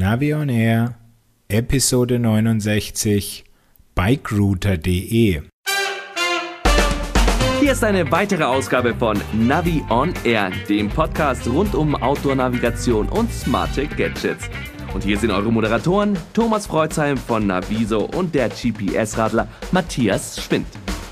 Navi on Air, Episode 69, bikerouter.de. Hier ist eine weitere Ausgabe von Navi on Air, dem Podcast rund um Outdoor-Navigation und smarte Gadgets. Und hier sind eure Moderatoren Thomas Freuzheim von Naviso und der GPS-Radler Matthias Schwind.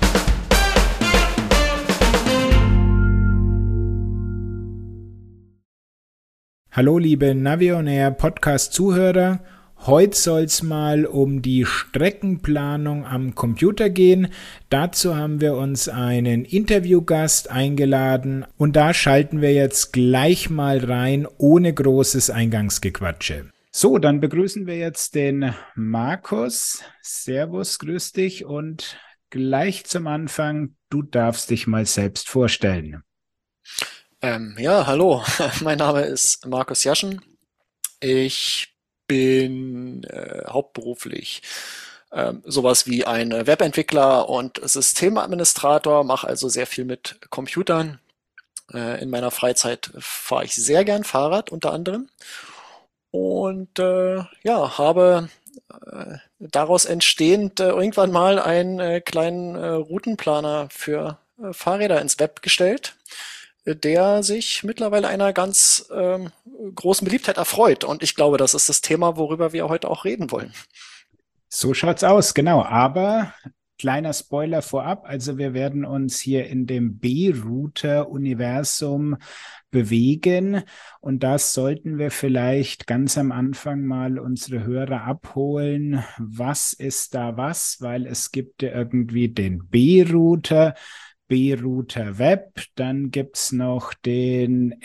Hallo liebe Navi on Air Podcast-Zuhörer. Heute soll es mal um die Streckenplanung am Computer gehen. Dazu haben wir uns einen Interviewgast eingeladen und da schalten wir jetzt gleich mal rein, ohne großes Eingangsgequatsche. So, dann begrüßen wir jetzt den Markus. Servus, grüß dich und gleich zum Anfang, du darfst dich mal selbst vorstellen. Ja, hallo, mein Name ist Markus Jaschen. Ich bin hauptberuflich sowas wie ein Webentwickler und Systemadministrator, mache also sehr viel mit Computern. In meiner Freizeit fahre ich sehr gern Fahrrad unter anderem und habe daraus entstehend irgendwann mal einen kleinen Routenplaner für Fahrräder ins Web gestellt, der sich mittlerweile einer ganz großen Beliebtheit erfreut. Und ich glaube, das ist das Thema, worüber wir heute auch reden wollen. So schaut's aus, genau. Aber kleiner Spoiler vorab, also wir werden uns hier in dem B-Router-Universum bewegen und das sollten wir vielleicht ganz am Anfang mal unsere Hörer abholen. Was ist da was? Weil es gibt ja irgendwie den B-Router, B-Router Web, dann gibt's noch den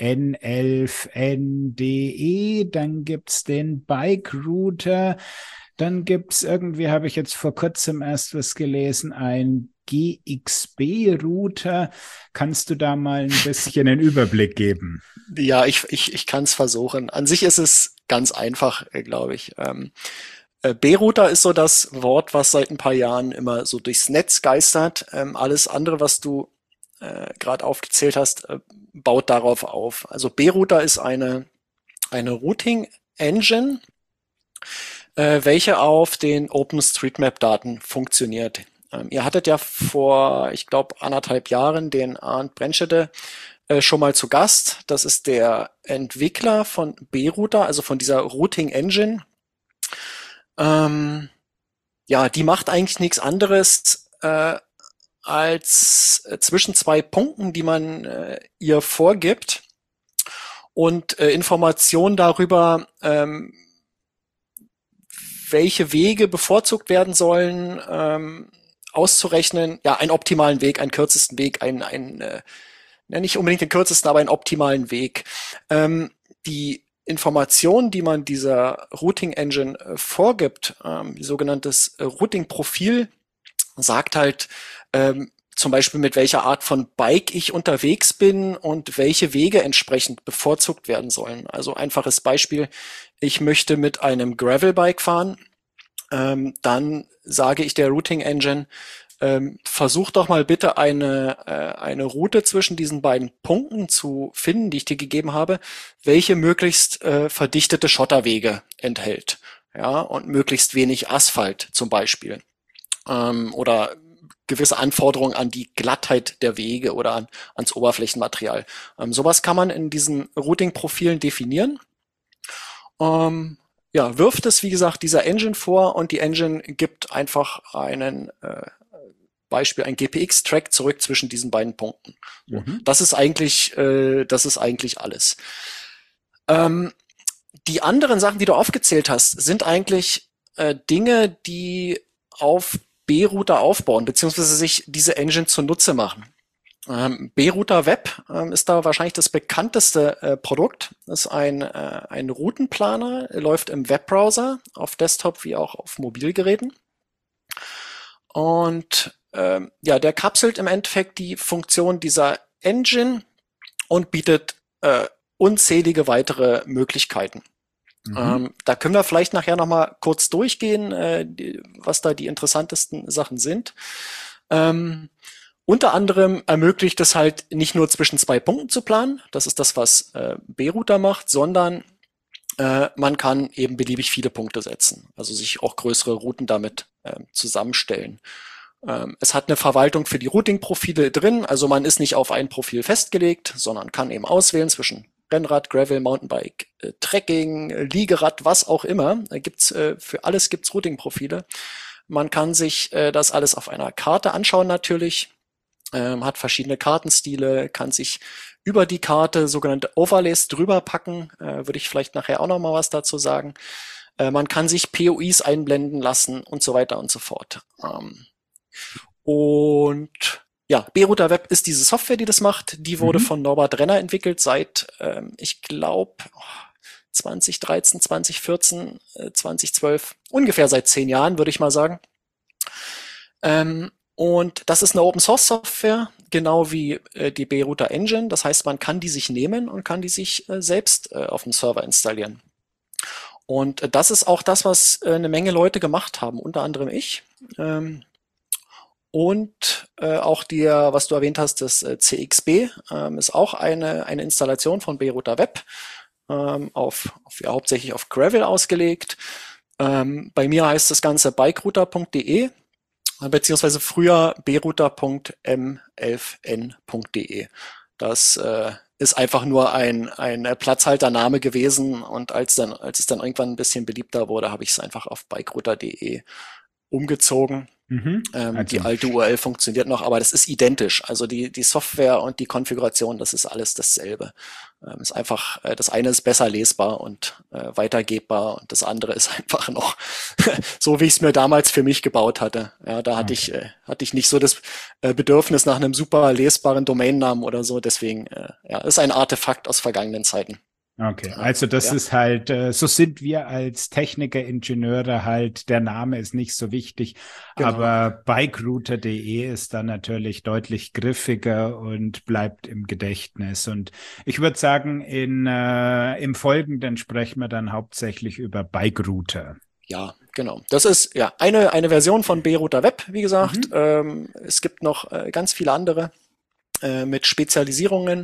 N11NDE, dann gibt's den Bike Router, dann gibt's irgendwie, habe ich jetzt vor kurzem erst was gelesen, ein GXB-Router. Kannst du da mal ein bisschen einen Überblick geben? Ja, ich kann es versuchen. An sich ist es ganz einfach, glaube ich. B-Router ist so das Wort, was seit ein paar Jahren immer so durchs Netz geistert. Alles andere, was du gerade aufgezählt hast, baut darauf auf. Also B-Router ist eine Routing-Engine, welche auf den OpenStreetMap-Daten funktioniert. Ihr hattet ja vor, ich glaube, 1,5 Jahren den Arndt Brennschede schon mal zu Gast. Das ist der Entwickler von B-Router, also von dieser Routing-Engine. Die macht eigentlich nichts anderes als zwischen zwei Punkten, die man ihr vorgibt und Informationen darüber, welche Wege bevorzugt werden sollen, auszurechnen. Ja, einen optimalen Weg, einen kürzesten Weg, nicht unbedingt den kürzesten, aber einen optimalen Weg. Die Informationen, die man dieser Routing Engine vorgibt, sogenanntes Routing-Profil, sagt halt zum Beispiel, mit welcher Art von Bike ich unterwegs bin und welche Wege entsprechend bevorzugt werden sollen. Also einfaches Beispiel, ich möchte mit einem Gravelbike fahren, dann sage ich der Routing Engine, versuch doch mal bitte eine Route zwischen diesen beiden Punkten zu finden, die ich dir gegeben habe, welche möglichst verdichtete Schotterwege enthält, ja, und möglichst wenig Asphalt zum Beispiel, oder gewisse Anforderungen an die Glattheit der Wege oder ans Oberflächenmaterial. Sowas kann man in diesen Routing-Profilen definieren. Wirft es, wie gesagt, dieser Engine vor und die Engine gibt einfach einen Beispiel, ein GPX-Track zurück zwischen diesen beiden Punkten. Mhm. Das ist eigentlich alles. Die anderen Sachen, die du aufgezählt hast, sind eigentlich Dinge, die auf B-Router aufbauen, beziehungsweise sich diese Engine zunutze machen. B-Router Web ist da wahrscheinlich das bekannteste Produkt. Das ist ein Routenplaner, läuft im Webbrowser, auf Desktop wie auch auf Mobilgeräten. Und der kapselt im Endeffekt die Funktion dieser Engine und bietet unzählige weitere Möglichkeiten. Da können wir vielleicht nachher nochmal kurz durchgehen, was da die interessantesten Sachen sind. Unter anderem ermöglicht es halt nicht nur zwischen zwei Punkten zu planen, das ist das, was B-Router macht, sondern man kann eben beliebig viele Punkte setzen, also sich auch größere Routen damit zusammenstellen. Es hat eine Verwaltung für die Routing-Profile drin, also man ist nicht auf ein Profil festgelegt, sondern kann eben auswählen zwischen Rennrad, Gravel, Mountainbike, Trekking, Liegerad, was auch immer. Für alles gibt's Routing-Profile. Man kann sich das alles auf einer Karte anschauen natürlich, hat verschiedene Kartenstile, kann sich über die Karte sogenannte Overlays drüber packen, würde ich vielleicht nachher auch noch mal was dazu sagen. Man kann sich POIs einblenden lassen und so weiter und so fort. Und ja, B-Router Web ist diese Software, die das macht. Die wurde von Norbert Renner entwickelt seit, ich glaube, 2013, 2014, 2012, ungefähr seit 10 Jahren, würde ich mal sagen. Und das ist eine Open-Source-Software, genau wie die B-Router Engine. Das heißt, man kann die sich nehmen und kann die sich selbst auf dem Server installieren. Und das ist auch das, was eine Menge Leute gemacht haben, unter anderem ich. Und auch was du erwähnt hast, das CXB ist auch eine Installation von B-Router Web, hauptsächlich auf Gravel ausgelegt. Bei mir heißt das Ganze bikerouter.de, beziehungsweise früher brouter.m11n.de. Das ist einfach nur ein Platzhaltername gewesen, und als es dann irgendwann ein bisschen beliebter wurde, habe ich es einfach auf bikerouter.de umgezogen. Die alte URL funktioniert noch, aber das ist identisch. Also die Software und die Konfiguration, das ist alles dasselbe. Ist einfach, das eine ist besser lesbar und weitergebbar, und das andere ist einfach noch so, wie ich es mir damals für mich gebaut hatte. Ja, da hatte ich nicht so das Bedürfnis nach einem super lesbaren Domainnamen oder so. Deswegen, ist ein Artefakt aus vergangenen Zeiten. Okay, also das ist halt, so sind wir als Techniker, Ingenieure halt, der Name ist nicht so wichtig, genau. Aber bikerouter.de ist dann natürlich deutlich griffiger und bleibt im Gedächtnis. Und ich würde sagen, im Folgenden sprechen wir dann hauptsächlich über Bikerouter. Ja, genau. Das ist ja eine Version von B-Router Web, wie gesagt. Es gibt noch ganz viele andere mit Spezialisierungen,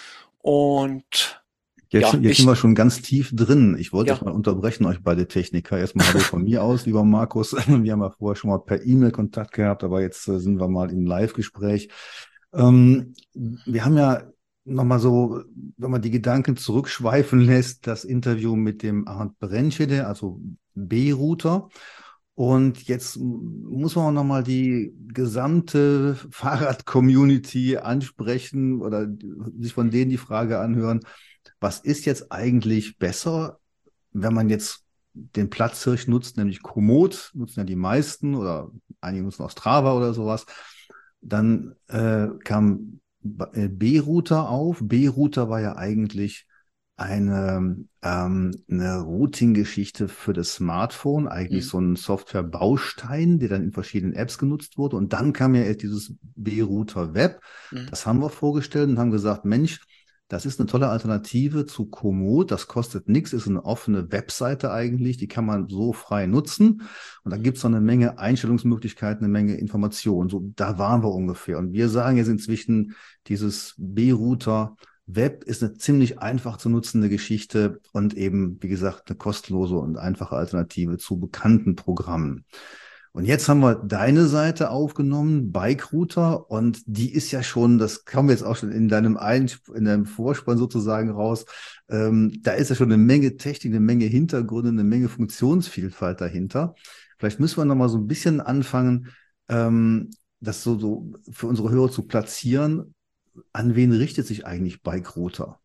und Jetzt sind wir schon ganz tief drin. Ich wollte euch mal unterbrechen, euch beide Techniker. Erstmal hallo von mir aus, lieber Markus. Wir haben ja vorher schon mal per E-Mail Kontakt gehabt, aber jetzt sind wir mal im Live-Gespräch. Wir haben ja nochmal so, wenn man die Gedanken zurückschweifen lässt, das Interview mit dem Arndt Brentschede, also B-Router. Und jetzt muss man auch nochmal die gesamte Fahrrad-Community ansprechen oder sich von denen die Frage anhören: Was ist jetzt eigentlich besser, wenn man jetzt den Platzhirsch nutzt, nämlich Komoot, nutzen ja die meisten, oder einige nutzen auch Strava oder sowas. Dann kam B-Router auf. B-Router war ja eigentlich eine Routing-Geschichte für das Smartphone, eigentlich so ein Software-Baustein, der dann in verschiedenen Apps genutzt wurde. Und dann kam ja erst dieses B-Router Web. Das haben wir vorgestellt und haben gesagt, Mensch, das ist eine tolle Alternative zu Komoot. Das kostet nichts, ist eine offene Webseite eigentlich. Die kann man so frei nutzen. Und da gibt es noch eine Menge Einstellungsmöglichkeiten, eine Menge Informationen. So, da waren wir ungefähr. Und wir sagen jetzt inzwischen, dieses B-Router Web ist eine ziemlich einfach zu nutzende Geschichte und eben, wie gesagt, eine kostenlose und einfache Alternative zu bekannten Programmen. Und jetzt haben wir deine Seite aufgenommen, Bikerouter, und die ist ja schon, das kam jetzt auch schon in deinem Vorspann sozusagen raus, da ist ja schon eine Menge Technik, eine Menge Hintergründe, eine Menge Funktionsvielfalt dahinter. Vielleicht müssen wir nochmal so ein bisschen anfangen, das so für unsere Hörer zu platzieren. An wen richtet sich eigentlich Bikerouter?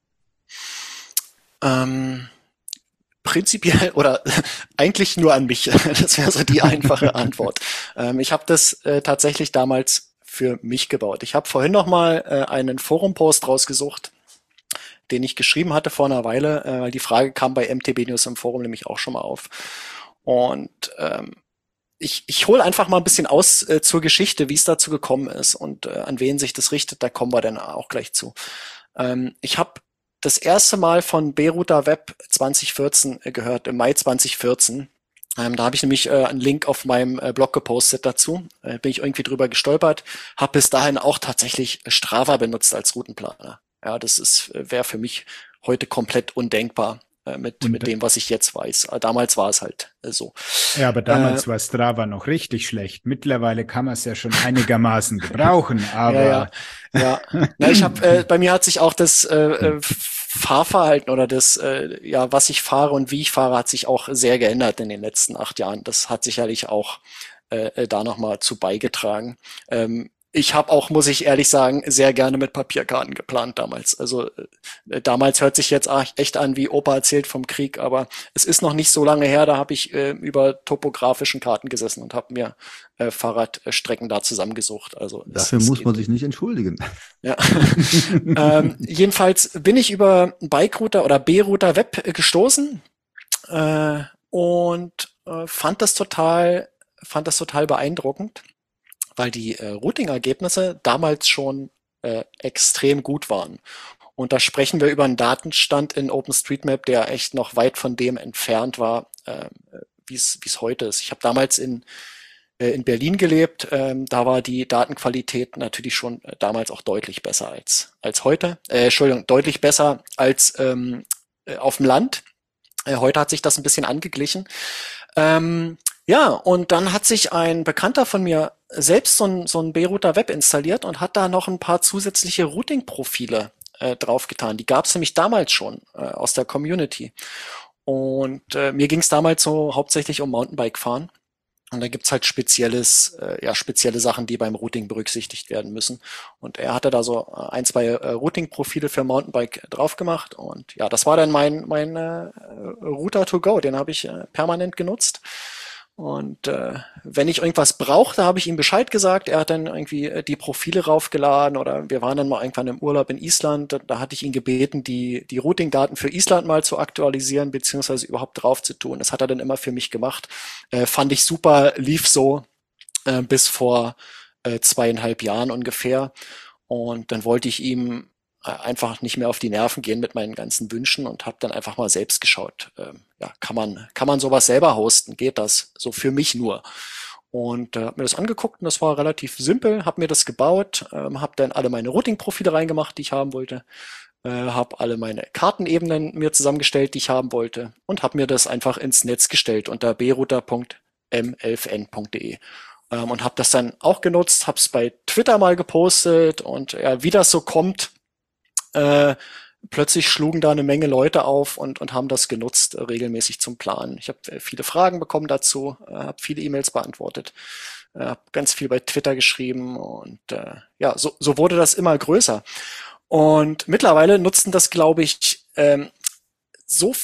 Prinzipiell oder eigentlich nur an mich. Das wäre so die einfache Antwort. Ich habe das tatsächlich damals für mich gebaut. Ich habe vorhin noch mal einen Forum-Post rausgesucht, den ich geschrieben hatte vor einer Weile, weil die Frage kam bei MTB News im Forum nämlich auch schon mal auf. Und ich hole einfach mal ein bisschen aus zur Geschichte, wie es dazu gekommen ist und an wen sich das richtet. Da kommen wir dann auch gleich zu. Ich habe das erste Mal von B-Router Web 2014 gehört, im Mai 2014. Da habe ich nämlich einen Link auf meinem Blog gepostet dazu. Bin ich irgendwie drüber gestolpert. Habe bis dahin auch tatsächlich Strava benutzt als Routenplaner. Ja, das wäre für mich heute komplett undenkbar. mit dem, was ich jetzt weiß. Damals war es halt so. Ja, aber damals war Strava noch richtig schlecht. Mittlerweile kann man es ja schon einigermaßen gebrauchen, aber ja. Na, bei mir hat sich auch das Fahrverhalten oder das, was ich fahre und wie ich fahre, hat sich auch sehr geändert in den letzten 8 Jahren. Das hat sicherlich auch da nochmal zu beigetragen. Ich habe auch, muss ich ehrlich sagen, sehr gerne mit Papierkarten geplant damals. Also damals hört sich jetzt echt an, wie Opa erzählt vom Krieg, aber es ist noch nicht so lange her, da habe ich über topografischen Karten gesessen und habe mir Fahrradstrecken da zusammengesucht. Also dafür muss man sich nicht entschuldigen. Ja. Jedenfalls bin ich über Bikerouter oder B-Router Web gestoßen und fand das total beeindruckend, weil die Routing-Ergebnisse damals schon extrem gut waren. Und da sprechen wir über einen Datenstand in OpenStreetMap, der echt noch weit von dem entfernt war, wie es heute ist. Ich habe damals in Berlin gelebt, da war die Datenqualität natürlich schon damals auch deutlich besser als heute. Deutlich besser als auf dem Land. Heute hat sich das ein bisschen angeglichen. Ja, und dann hat sich ein Bekannter von mir selbst so ein B-Router Web installiert und hat da noch ein paar zusätzliche Routing-Profile draufgetan. Die gab es nämlich damals schon aus der Community. Und mir ging es damals so hauptsächlich um Mountainbike-Fahren. Und da gibt's halt spezielle Sachen, die beim Routing berücksichtigt werden müssen. Und er hatte da so 1, 2 Routing-Profile für Mountainbike drauf gemacht. Und ja, das war dann mein Router to go. Den habe ich permanent genutzt. Und wenn ich irgendwas brauchte, habe ich ihm Bescheid gesagt. Er hat dann irgendwie die Profile raufgeladen oder wir waren dann mal irgendwann im Urlaub in Island. Da hatte ich ihn gebeten, die Routing-Daten für Island mal zu aktualisieren beziehungsweise überhaupt drauf zu tun. Das hat er dann immer für mich gemacht. Fand ich super, lief so bis vor 2,5 Jahren ungefähr. Und dann wollte ich ihm einfach nicht mehr auf die Nerven gehen mit meinen ganzen Wünschen und habe dann einfach mal selbst geschaut. Kann man sowas selber hosten? Geht das? So für mich nur. Und habe mir das angeguckt und das war relativ simpel. Habe mir das gebaut, habe dann alle meine Routing-Profile reingemacht, die ich haben wollte. Habe alle meine Kartenebenen mir zusammengestellt, die ich haben wollte und habe mir das einfach ins Netz gestellt unter brouter.m11n.de. Und habe das dann auch genutzt, habe es bei Twitter mal gepostet und wie das so kommt, plötzlich schlugen da eine Menge Leute auf und haben das genutzt, regelmäßig zum Planen. Ich habe viele Fragen bekommen dazu, habe viele E-Mails beantwortet, habe ganz viel bei Twitter geschrieben und so wurde das immer größer. Und mittlerweile nutzen das, glaube ich, so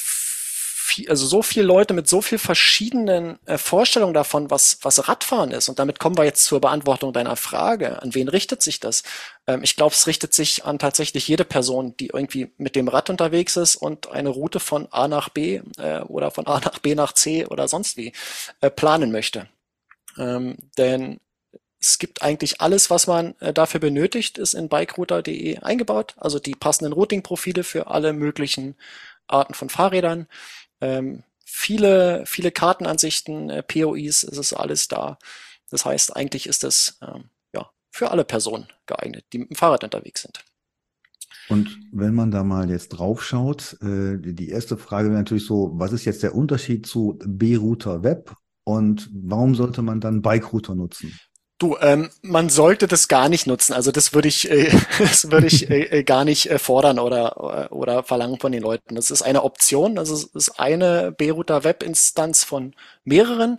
viele Leute mit so viel verschiedenen Vorstellungen davon, was Radfahren ist. Und damit kommen wir jetzt zur Beantwortung deiner Frage. An wen richtet sich das? Ich glaube, es richtet sich an tatsächlich jede Person, die irgendwie mit dem Rad unterwegs ist und eine Route von A nach B oder von A nach B nach C oder sonst wie planen möchte. Denn es gibt eigentlich alles, was man dafür benötigt, ist in bikerouter.de eingebaut. Also die passenden Routing-Profile für alle möglichen Arten von Fahrrädern. Viele Kartenansichten, POIs, es ist alles da. Das heißt, eigentlich ist es für alle Personen geeignet, die mit dem Fahrrad unterwegs sind. Und wenn man da mal jetzt drauf schaut, die erste Frage wäre natürlich so, was ist jetzt der Unterschied zu B-Router Web und warum sollte man dann Bikerouter nutzen? Du, man sollte das gar nicht nutzen. Also das würde ich gar nicht fordern oder verlangen von den Leuten. Das ist eine Option. Also es ist eine B-Router Web-Instanz von mehreren.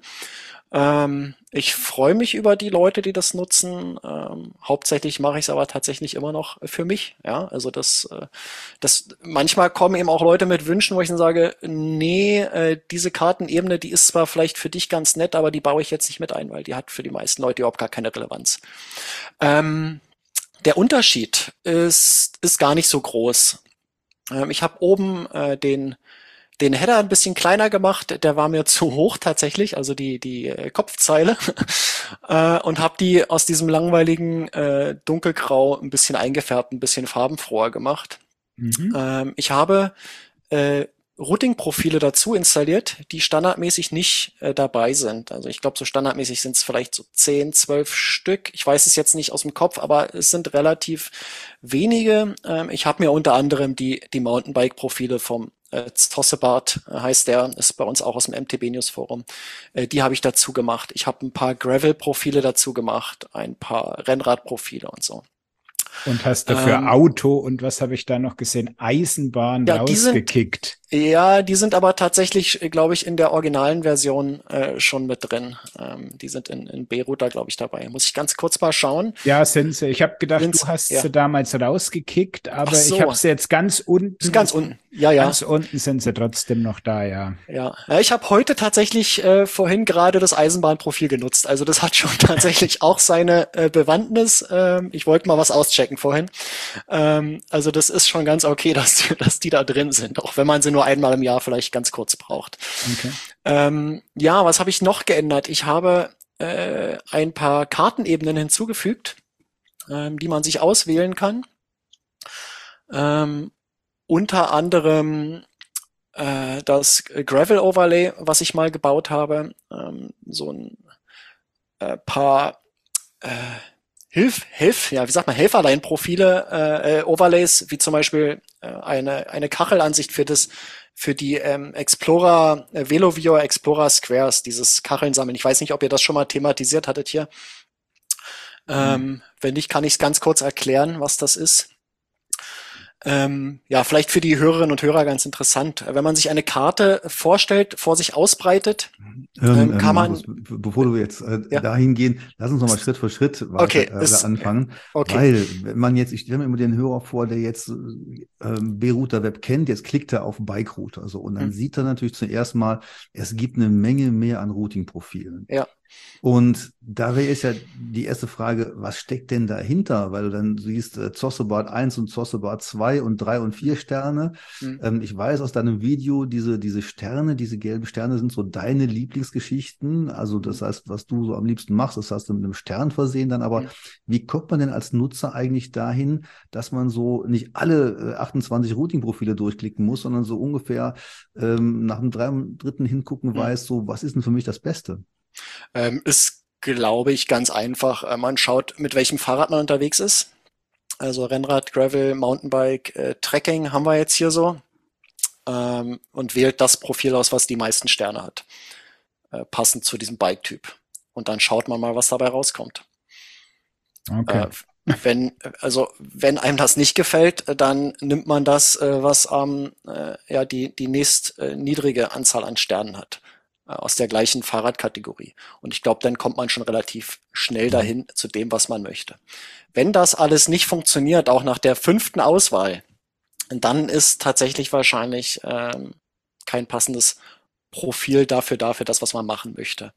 Ich freue mich über die Leute, die das nutzen. Hauptsächlich mache ich es aber tatsächlich immer noch für mich. Ja, also das manchmal kommen eben auch Leute mit Wünschen, wo ich dann sage, nee, diese Kartenebene, die ist zwar vielleicht für dich ganz nett, aber die baue ich jetzt nicht mit ein, weil die hat für die meisten Leute überhaupt gar keine Relevanz. Der Unterschied ist gar nicht so groß. Ich habe oben den Header ein bisschen kleiner gemacht, der war mir zu hoch tatsächlich, also die Kopfzeile und habe die aus diesem langweiligen dunkelgrau ein bisschen eingefärbt, ein bisschen farbenfroher gemacht. Ich habe Routing-Profile dazu installiert, die standardmäßig nicht dabei sind. Also ich glaube, so standardmäßig sind es vielleicht so 10, 12 Stück. Ich weiß es jetzt nicht aus dem Kopf, aber es sind relativ wenige. Ich habe mir unter anderem die Mountainbike-Profile vom Zossebart, heißt der, ist bei uns auch aus dem MTB News Forum. Die habe ich dazu gemacht. Ich habe ein paar Gravel-Profile dazu gemacht, ein paar Rennrad-Profile und so. Und hast dafür Auto und was habe ich da noch gesehen? Eisenbahn rausgekickt. Die sind aber tatsächlich, glaube ich, in der originalen Version schon mit drin. Die sind in B-Router, glaube ich, dabei. Muss ich ganz kurz mal schauen. Ja, sind sie. Ich habe gedacht, du hast sie damals rausgekickt, aber ich habe sie jetzt ganz unten. Ganz unten, ja. Ganz unten sind sie trotzdem noch da, ja. Ja, ich habe heute tatsächlich vorhin gerade das Eisenbahnprofil genutzt. Also das hat schon tatsächlich auch seine Bewandtnis. Ich wollte mal was auschecken vorhin. Also das ist schon ganz okay, dass die da drin sind, auch wenn man sie nur einmal im Jahr vielleicht ganz kurz braucht. Okay. Was habe ich noch geändert? Ich habe ein paar Kartenebenen hinzugefügt, die man sich auswählen kann. Unter anderem das Gravel-Overlay, was ich mal gebaut habe. So ein paar Helferlein-Profile, Overlays, wie zum Beispiel eine Kachelansicht für die Explorer, VeloViewer Explorer Squares, dieses Kacheln sammeln. Ich weiß nicht, ob ihr das schon mal thematisiert hattet hier. Wenn nicht, kann ich es ganz kurz erklären, was das ist. Vielleicht für die Hörerinnen und Hörer ganz interessant. Wenn man sich eine Karte vorstellt, vor sich ausbreitet, kann man... Markus, bevor du jetzt dahin gehen, lass uns nochmal Schritt für Schritt anfangen. Okay. Weil, wenn man jetzt, ich stelle mir immer den Hörer vor, der jetzt B-Router Web kennt, jetzt klickt er auf Bike-Router. So, und dann sieht er natürlich zuerst mal, es gibt eine Menge mehr an Routing-Profilen. Ja. Und da wäre jetzt ja die erste Frage, was steckt denn dahinter? Weil du dann siehst Zossebart 1 und Zossebart 2 und 3 und 4 Sterne. Ich weiß aus deinem Video, diese Sterne, diese gelben Sterne sind so deine Lieblingsgeschichten. Also das heißt, was du so am liebsten machst, das hast du mit einem Stern versehen dann. Aber wie kommt man denn als Nutzer eigentlich dahin, dass man so nicht alle 28 Routing-Profile durchklicken muss, sondern so ungefähr nach dem dritten hingucken weiß, so was ist denn für mich das Beste? Ist, glaube ich, ganz einfach. Man schaut, mit welchem Fahrrad man unterwegs ist. Also Rennrad, Gravel, Mountainbike, Trekking haben wir jetzt hier so. Und wählt das Profil aus, was die meisten Sterne hat. Passend zu diesem Bike-Typ. Und dann schaut man mal, was dabei rauskommt. Okay. Wenn einem das nicht gefällt, dann nimmt man das, was die nächst niedrige Anzahl an Sternen hat. Aus der gleichen Fahrradkategorie. Und ich glaube, dann kommt man schon relativ schnell dahin zu dem, was man möchte. Wenn das alles nicht funktioniert, auch nach der 5. Auswahl, dann ist tatsächlich wahrscheinlich kein passendes Profil dafür das, was man machen möchte.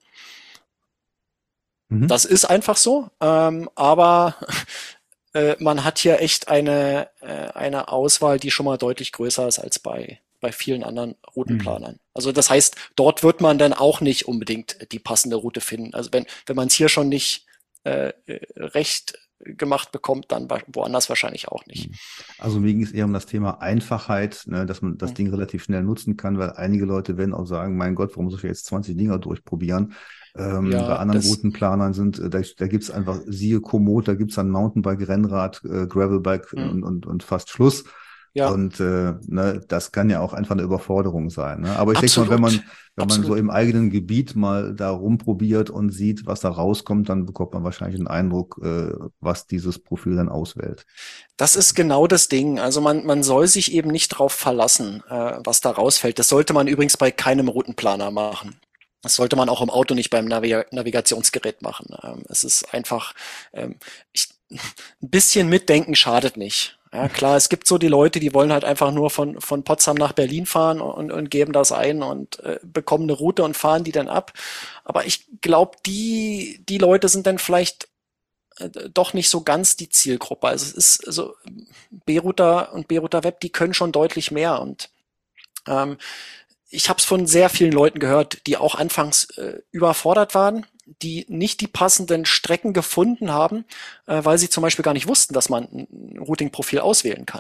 Das ist einfach so, aber man hat hier echt eine Auswahl, die schon mal deutlich größer ist als bei vielen anderen Routenplanern. Also das heißt, dort wird man dann auch nicht unbedingt die passende Route finden. Also wenn man es hier schon nicht recht gemacht bekommt, dann woanders wahrscheinlich auch nicht. Also mir ging es eher um das Thema Einfachheit, ne, dass man das Ding relativ schnell nutzen kann, weil einige Leute werden auch sagen, mein Gott, warum soll ich jetzt 20 Dinger durchprobieren? Bei anderen Routenplanern da gibt's einfach, siehe Komoot, da gibt's dann Mountainbike, Rennrad, Gravelbike und fast Schluss. Ja. Und das kann ja auch einfach eine Überforderung sein. Ne? Aber ich denke mal, wenn man so im eigenen Gebiet mal da rumprobiert und sieht, was da rauskommt, dann bekommt man wahrscheinlich einen Eindruck, was dieses Profil dann auswählt. Das ist genau das Ding. Also man soll sich eben nicht drauf verlassen, was da rausfällt. Das sollte man übrigens bei keinem Routenplaner machen. Das sollte man auch im Auto nicht beim Navigationsgerät machen. Es ist einfach, ein bisschen mitdenken schadet nicht. Ja, klar, es gibt so die Leute, die wollen halt einfach nur von Potsdam nach Berlin fahren und geben das ein und bekommen eine Route und fahren die dann ab. Aber ich glaube, die Leute sind dann vielleicht doch nicht so ganz die Zielgruppe. Also es ist so B-Router und B-Router Web, die können schon deutlich mehr. Und ich habe es von sehr vielen Leuten gehört, die auch anfangs überfordert waren, die nicht die passenden Strecken gefunden haben, weil sie zum Beispiel gar nicht wussten, dass man ein Routing-Profil auswählen kann.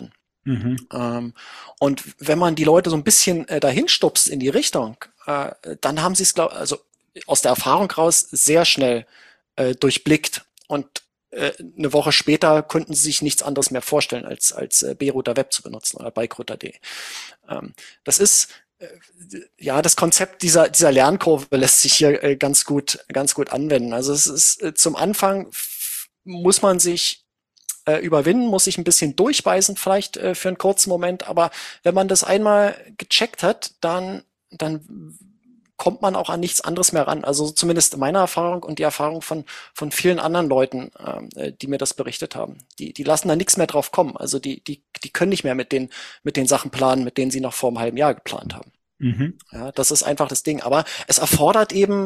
Und wenn man die Leute so ein bisschen dahin stupst in die Richtung, dann haben sie es, also aus der Erfahrung raus sehr schnell durchblickt und eine Woche später konnten sie sich nichts anderes mehr vorstellen, als B-Router Web zu benutzen oder Bikerouter.de. Das ist das Konzept dieser Lernkurve lässt sich hier ganz gut anwenden. Also es ist zum Anfang muss man sich überwinden, muss sich ein bisschen durchbeißen vielleicht für einen kurzen Moment, aber wenn man das einmal gecheckt hat, dann kommt man auch an nichts anderes mehr ran. Also zumindest meine Erfahrung und die Erfahrung von vielen anderen Leuten, die mir das berichtet haben. Die lassen da nichts mehr drauf kommen. Also die können nicht mehr mit den Sachen planen, mit denen sie noch vor einem halben Jahr geplant haben. Ja, das ist einfach das Ding. Aber es erfordert eben,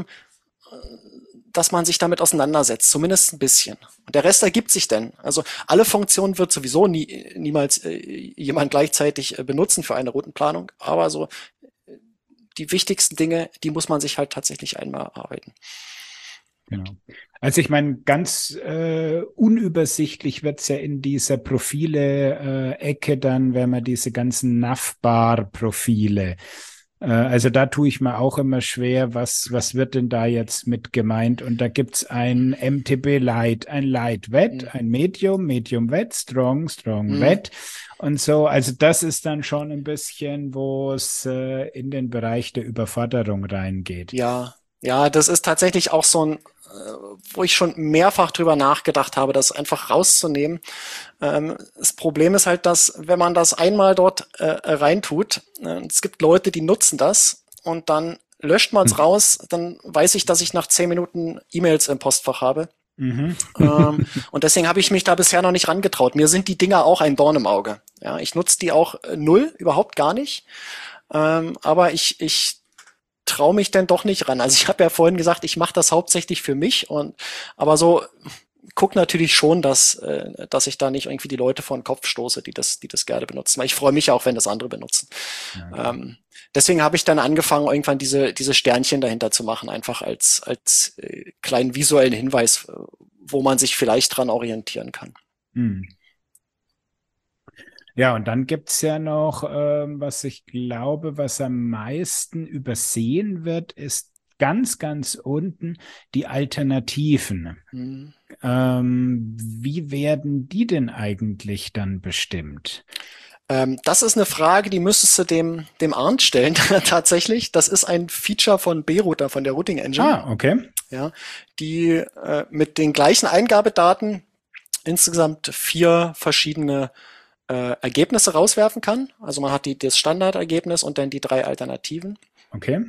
dass man sich damit auseinandersetzt, zumindest ein bisschen. Und der Rest ergibt sich dann. Also alle Funktionen wird sowieso niemals jemand gleichzeitig benutzen für eine Routenplanung. Aber so die wichtigsten Dinge, die muss man sich halt tatsächlich einmal erarbeiten. Genau. Also ich meine, ganz unübersichtlich wird's ja in dieser Profile-Ecke dann, wenn man diese ganzen Navbar-Profile, also da tue ich mir auch immer schwer, was wird denn da jetzt mit gemeint? Und da gibt's ein MTB Light, ein Light Wet, ein Medium, Medium Wet, Strong, Strong Wet und so. Also das ist dann schon ein bisschen, wo es in den Bereich der Überforderung reingeht. Ja, das ist tatsächlich auch so ein, wo ich schon mehrfach drüber nachgedacht habe, das einfach rauszunehmen. Das Problem ist halt, dass wenn man das einmal dort reintut, es gibt Leute, die nutzen das und dann löscht man es raus, dann weiß ich, dass ich nach 10 Minuten E-Mails im Postfach habe. Und deswegen habe ich mich da bisher noch nicht rangetraut. Mir sind die Dinger auch ein Dorn im Auge. Ja, ich nutze die auch null, überhaupt gar nicht. Aber ich traue mich denn doch nicht ran. Also ich habe ja vorhin gesagt, ich mache das hauptsächlich für mich aber so guck natürlich schon, dass ich da nicht irgendwie die Leute vor den Kopf stoße, die das gerne benutzen. Weil ich freue mich ja auch, wenn das andere benutzen. Ja, deswegen habe ich dann angefangen, irgendwann diese Sternchen dahinter zu machen, einfach als kleinen visuellen Hinweis, wo man sich vielleicht dran orientieren kann. Ja, und dann gibt's ja noch, was ich glaube, was am meisten übersehen wird, ist ganz, ganz unten die Alternativen. Wie werden die denn eigentlich dann bestimmt? Das ist eine Frage, die müsstest du dem Arndt stellen, tatsächlich. Das ist ein Feature von B-Router, von der Routing Engine. Ah, okay. Ja, die mit den gleichen Eingabedaten insgesamt 4 verschiedene Ergebnisse rauswerfen kann. Also man hat das Standardergebnis und dann die 3 Alternativen. Okay.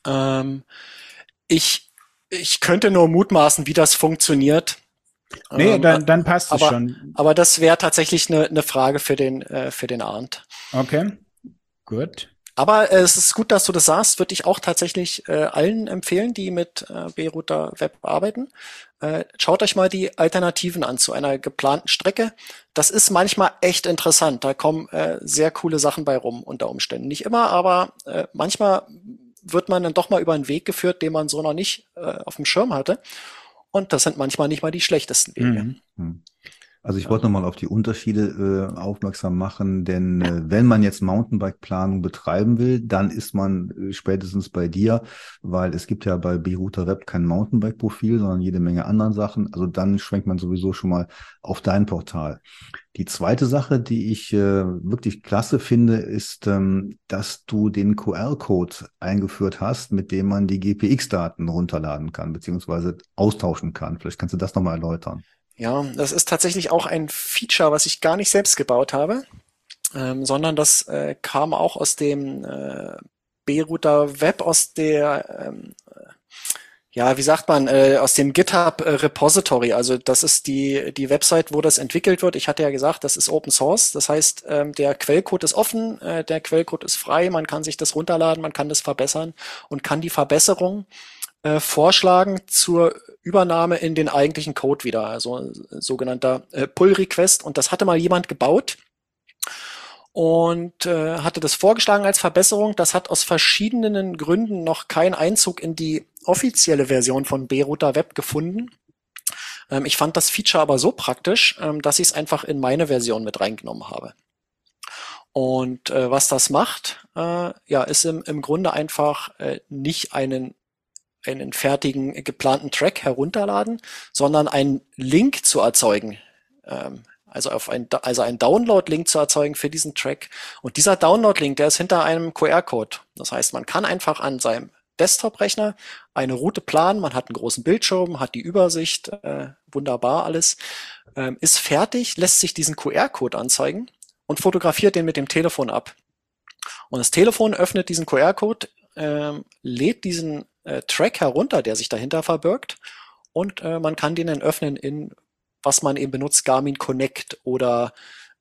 Ich könnte nur mutmaßen, wie das funktioniert. Nee, dann passt es schon. Aber das wäre tatsächlich eine Frage für den Arndt. Okay, gut. Aber es ist gut, dass du das sagst, würde ich auch tatsächlich allen empfehlen, die mit B-Router Web arbeiten. Schaut euch mal die Alternativen an zu einer geplanten Strecke. Das ist manchmal echt interessant. Da kommen sehr coole Sachen bei rum unter Umständen. Nicht immer, aber manchmal wird man dann doch mal über einen Weg geführt, den man so noch nicht auf dem Schirm hatte. Und das sind manchmal nicht mal die schlechtesten Wege. Also ich wollte nochmal auf die Unterschiede aufmerksam machen, denn wenn man jetzt Mountainbike-Planung betreiben will, dann ist man spätestens bei dir, weil es gibt ja bei B-Router Web kein Mountainbike-Profil, sondern jede Menge anderen Sachen. Also dann schwenkt man sowieso schon mal auf dein Portal. Die zweite Sache, die ich wirklich klasse finde, ist, dass du den QR-Code eingeführt hast, mit dem man die GPX-Daten runterladen kann, beziehungsweise austauschen kann. Vielleicht kannst du das nochmal erläutern. Ja, das ist tatsächlich auch ein Feature, was ich gar nicht selbst gebaut habe, sondern das kam auch aus dem B-Router Web, aus der, wie sagt man, aus dem GitHub Repository. Also das ist die Website, wo das entwickelt wird. Ich hatte ja gesagt, das ist Open Source. Das heißt, der Quellcode ist offen, der Quellcode ist frei. Man kann sich das runterladen, man kann das verbessern und kann die Verbesserung vorschlagen zur Übernahme in den eigentlichen Code wieder, also ein sogenannter Pull-Request. Und das hatte mal jemand gebaut und hatte das vorgeschlagen als Verbesserung. Das hat aus verschiedenen Gründen noch keinen Einzug in die offizielle Version von B-Router Web gefunden. Ich fand das Feature aber so praktisch, dass ich es einfach in meine Version mit reingenommen habe. Und was das macht, ist im Grunde einfach nicht einen fertigen geplanten Track herunterladen, sondern einen Link zu erzeugen. Also einen Download-Link zu erzeugen für diesen Track. Und dieser Download-Link, der ist hinter einem QR-Code. Das heißt, man kann einfach an seinem Desktop-Rechner eine Route planen, man hat einen großen Bildschirm, hat die Übersicht, wunderbar alles, ist fertig, lässt sich diesen QR-Code anzeigen und fotografiert den mit dem Telefon ab. Und das Telefon öffnet diesen QR-Code, lädt diesen Track herunter, der sich dahinter verbirgt, und man kann den dann öffnen in, was man eben benutzt, Garmin Connect oder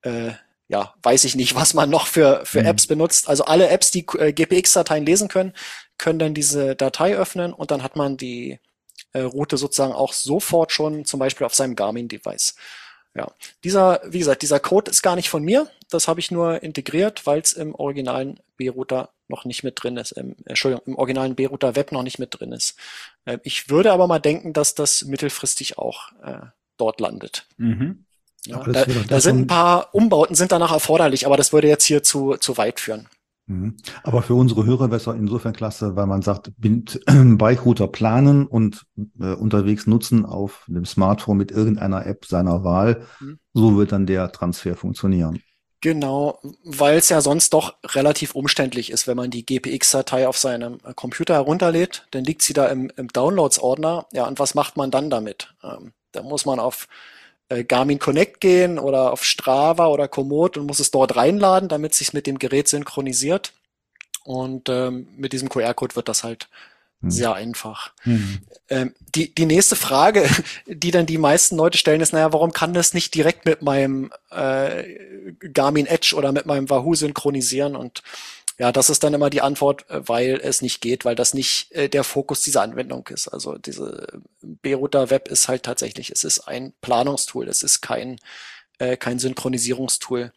weiß ich nicht, was man noch für Apps benutzt. Also alle Apps, die GPX-Dateien lesen können dann diese Datei öffnen und dann hat man die Route sozusagen auch sofort schon zum Beispiel auf seinem Garmin-Device. Ja, wie gesagt, dieser Code ist gar nicht von mir. Das habe ich nur integriert, weil es im originalen B-Router noch nicht mit drin ist. Im originalen B-Router Web noch nicht mit drin ist. Ich würde aber mal denken, dass das mittelfristig auch dort landet. Mhm. Ja, da sind ein paar Umbauten sind danach erforderlich, aber das würde jetzt hier zu weit führen. Aber für unsere Hörer wäre es auch insofern klasse, weil man sagt, Bike-Router planen und unterwegs nutzen auf dem Smartphone mit irgendeiner App seiner Wahl. So wird dann der Transfer funktionieren. Genau, weil es ja sonst doch relativ umständlich ist, wenn man die GPX-Datei auf seinem Computer herunterlädt, dann liegt sie da im Downloads-Ordner. Ja, und was macht man dann damit? Da muss man auf Garmin Connect gehen oder auf Strava oder Komoot und muss es dort reinladen, damit es sich mit dem Gerät synchronisiert. Und mit diesem QR-Code wird das halt sehr einfach. Die nächste Frage, die dann die meisten Leute stellen, ist, warum kann das nicht direkt mit meinem Garmin Edge oder mit meinem Wahoo synchronisieren? Und ja, das ist dann immer die Antwort, weil es nicht geht, weil das nicht der Fokus dieser Anwendung ist. Also diese B-Router Web ist halt tatsächlich, es ist ein Planungstool, es ist kein Synchronisierungstool.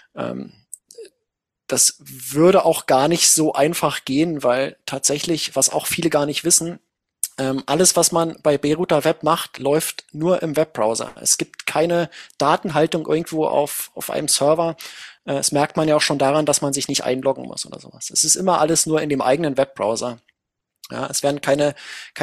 Das würde auch gar nicht so einfach gehen, weil tatsächlich, was auch viele gar nicht wissen, alles, was man bei B-Router Web macht, läuft nur im Webbrowser. Es gibt keine Datenhaltung irgendwo auf einem Server. Das merkt man ja auch schon daran, dass man sich nicht einloggen muss oder sowas. Es ist immer alles nur in dem eigenen Webbrowser. Ja, es werden keine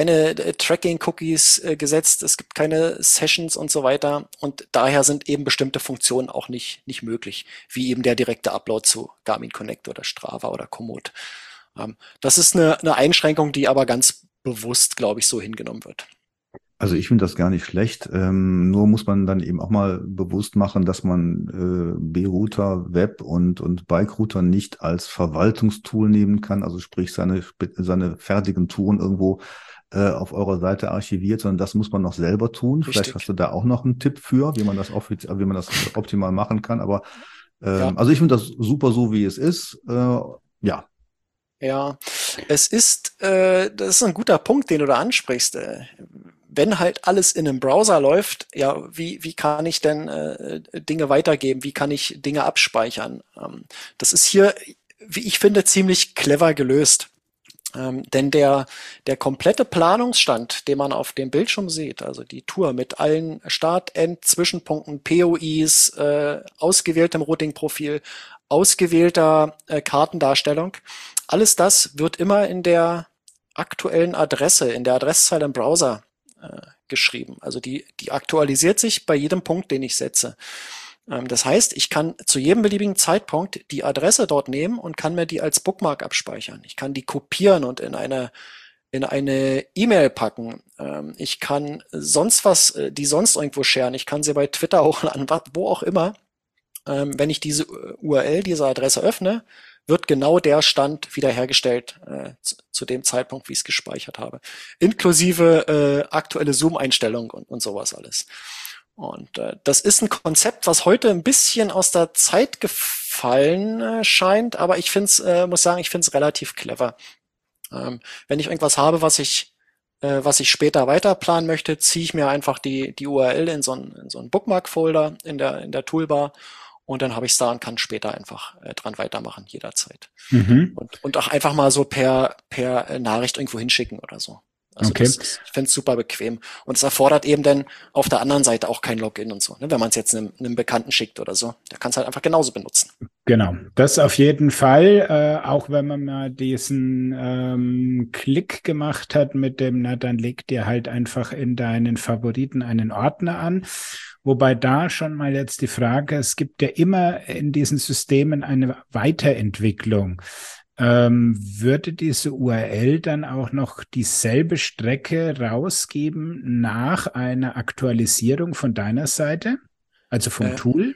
Tracking-Cookies gesetzt, es gibt keine Sessions und so weiter. Und daher sind eben bestimmte Funktionen auch nicht möglich, wie eben der direkte Upload zu Garmin Connect oder Strava oder Komoot. Das ist eine Einschränkung, die aber ganz bewusst, glaube ich, so hingenommen wird. Also ich finde das gar nicht schlecht. Nur muss man dann eben auch mal bewusst machen, dass man B-Router, Web und Bike-Router nicht als Verwaltungstool nehmen kann. Also sprich seine fertigen Touren irgendwo auf eurer Seite archiviert, sondern das muss man noch selber tun. Richtig. Vielleicht hast du da auch noch einen Tipp für, wie man das optimal machen kann. Aber also ich finde das super so, wie es ist. Ja. Ja, das ist ein guter Punkt, den du da ansprichst. Wenn halt alles in einem Browser läuft, ja, wie kann ich denn Dinge weitergeben? Wie kann ich Dinge abspeichern? Das ist hier, wie ich finde, ziemlich clever gelöst. Denn der komplette Planungsstand, den man auf dem Bildschirm sieht, also die Tour mit allen Start-, End-, Zwischenpunkten, POIs, ausgewähltem Routing-Profil, ausgewählter Kartendarstellung, alles das wird immer in der aktuellen Adresse, in der Adresszeile im Browser geschrieben. Also die aktualisiert sich bei jedem Punkt, den ich setze. Das heißt, ich kann zu jedem beliebigen Zeitpunkt die Adresse dort nehmen und kann mir die als Bookmark abspeichern. Ich kann die kopieren und in eine E-Mail packen. Ich kann sonst was, die sonst irgendwo sharen. Ich kann sie bei Twitter hochladen, wo auch immer. Wenn ich diese URL, diese Adresse öffne, wird genau der Stand wiederhergestellt zu dem Zeitpunkt, wie ich es gespeichert habe. Inklusive aktuelle Zoom-Einstellung und sowas alles. Und das ist ein Konzept, was heute ein bisschen aus der Zeit gefallen scheint, aber ich muss sagen, ich finde es relativ clever. Wenn ich irgendwas habe, was ich später weiterplanen möchte, ziehe ich mir einfach die URL in so einen Bookmark-Folder in der Toolbar. Und dann habe ich es da und kann später einfach dran weitermachen, jederzeit. Und auch einfach mal so per Nachricht irgendwo hinschicken oder so. Also okay. Ich finde es super bequem. Und es erfordert eben dann auf der anderen Seite auch kein Login und so. Ne? Wenn man es jetzt einem Bekannten schickt oder so, der kann es halt einfach genauso benutzen. Genau, das auf jeden Fall, auch wenn man mal diesen Klick gemacht hat mit dem, na dann leg dir halt einfach in deinen Favoriten einen Ordner an. Wobei da schon mal jetzt die Frage, es gibt ja immer in diesen Systemen eine Weiterentwicklung. Würde diese URL dann auch noch dieselbe Strecke rausgeben nach einer Aktualisierung von deiner Seite, also vom Tool?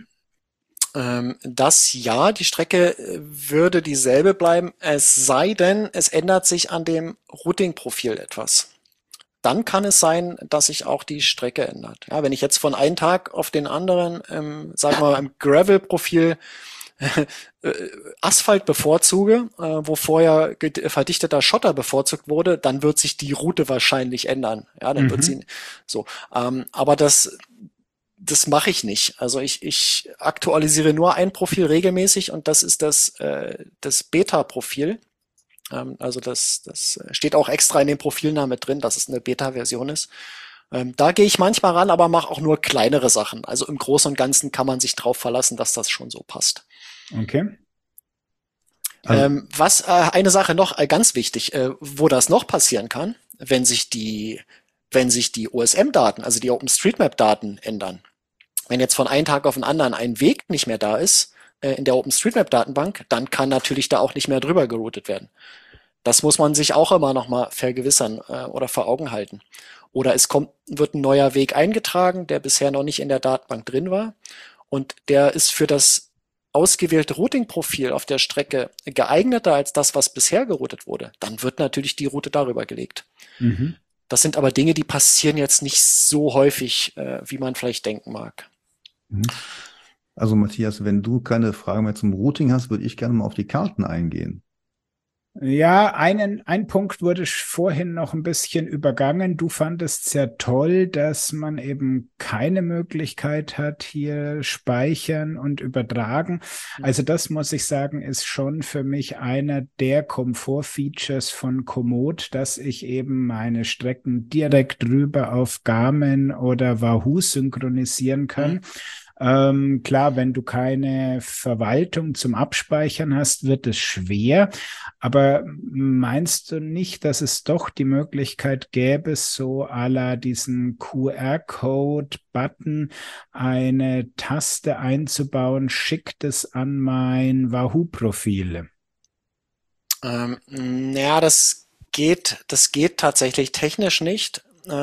Die Strecke würde dieselbe bleiben, es sei denn, es ändert sich an dem Routing-Profil etwas. Dann kann es sein, dass sich auch die Strecke ändert. Ja, wenn ich jetzt von einem Tag auf den anderen, sagen wir mal, im Gravel-Profil Asphalt bevorzuge, wo vorher verdichteter Schotter bevorzugt wurde, dann wird sich die Route wahrscheinlich ändern. Ja, dann wird sie so. Aber das mache ich nicht. Also ich aktualisiere nur ein Profil regelmäßig und das ist das Beta-Profil. Also das steht auch extra in dem Profilnamen mit drin, dass es eine Beta-Version ist. Da gehe ich manchmal ran, aber mache auch nur kleinere Sachen. Also im Großen und Ganzen kann man sich drauf verlassen, dass das schon so passt. Okay. Eine Sache noch ganz wichtig, wo das noch passieren kann, wenn sich die OSM-Daten, also die OpenStreetMap-Daten ändern. Wenn jetzt von einem Tag auf den anderen ein Weg nicht mehr da ist in der OpenStreetMap-Datenbank, dann kann natürlich da auch nicht mehr drüber geroutet werden. Das muss man sich auch immer noch mal vergewissern oder vor Augen halten. Oder wird ein neuer Weg eingetragen, der bisher noch nicht in der Datenbank drin war und der ist für das ausgewählte Routing-Profil auf der Strecke geeigneter als das, was bisher geroutet wurde. Dann wird natürlich die Route darüber gelegt. Das sind aber Dinge, die passieren jetzt nicht so häufig, wie man vielleicht denken mag. Also Matthias, wenn du keine Fragen mehr zum Routing hast, würde ich gerne mal auf die Karten eingehen. Ja, ein Punkt wurde vorhin noch ein bisschen übergangen. Du fandest sehr toll, dass man eben keine Möglichkeit hat, hier speichern und übertragen. Also das muss ich sagen, ist schon für mich einer der Komfortfeatures von Komoot, dass ich eben meine Strecken direkt rüber auf Garmin oder Wahoo synchronisieren kann. Klar, wenn du keine Verwaltung zum Abspeichern hast, wird es schwer. Aber meinst du nicht, dass es doch die Möglichkeit gäbe, so à la diesen QR-Code-Button eine Taste einzubauen, schickt es an mein Wahoo-Profil? Das geht tatsächlich technisch nicht.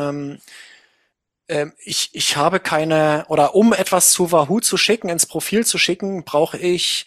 Ich habe keine, oder um etwas zu Wahoo zu schicken, ins Profil zu schicken, brauche ich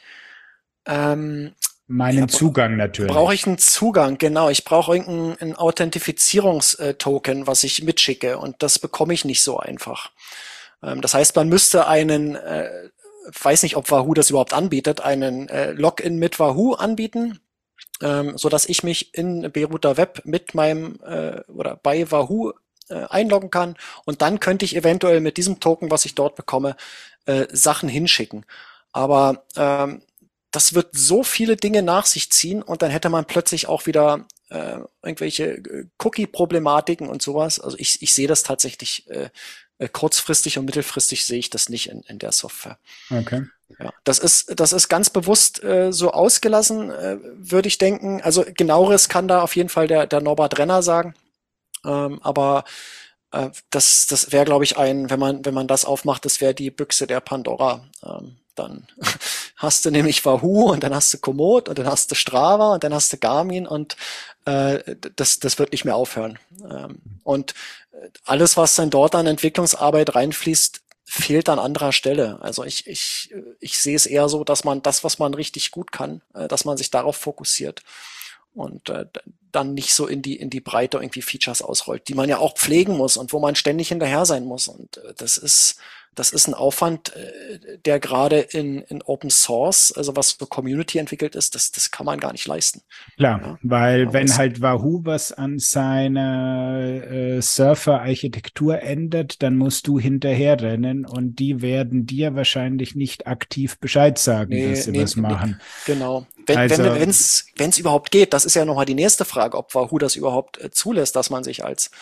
meinen Zugang natürlich. Brauche ich einen Zugang, genau. Ich brauche irgendein Authentifizierungstoken, was ich mitschicke und das bekomme ich nicht so einfach. Das heißt, man müsste weiß nicht, ob Wahoo das überhaupt anbietet, einen Login mit Wahoo anbieten, so dass ich mich in Berouter Web mit meinem oder bei Wahoo einloggen kann und dann könnte ich eventuell mit diesem Token, was ich dort bekomme, Sachen hinschicken. Aber das wird so viele Dinge nach sich ziehen und dann hätte man plötzlich auch wieder irgendwelche Cookie-Problematiken und sowas. Also ich sehe das tatsächlich kurzfristig und mittelfristig sehe ich das nicht in der Software. Okay. Ja, das ist ganz bewusst so ausgelassen, würde ich denken. Also genaueres kann da auf jeden Fall der Norbert Renner sagen. Aber das wäre, glaube ich, wenn man das aufmacht, das wäre die Büchse der Pandora. Dann hast du nämlich Wahoo und dann hast du Komoot und dann hast du Strava und dann hast du Garmin und das wird nicht mehr aufhören. Und alles, was dann dort an Entwicklungsarbeit reinfließt, fehlt an anderer Stelle. Also ich sehe es eher so, dass man das, was man richtig gut kann, dass man sich darauf fokussiert und dann nicht so in die Breite irgendwie Features ausrollt, die man ja auch pflegen muss und wo man ständig hinterher sein muss. Und das ist ein Aufwand, der gerade in Open Source, also was für Community entwickelt ist, das kann man gar nicht leisten. Klar, ja, weil wenn halt Wahoo was an seiner Surfer-Architektur ändert, dann musst du hinterherrennen und die werden dir wahrscheinlich nicht aktiv Bescheid sagen, dass sie was machen. Genau. Wenn es überhaupt geht, das ist ja nochmal die nächste Frage, ob Wahoo das überhaupt zulässt, dass man sich als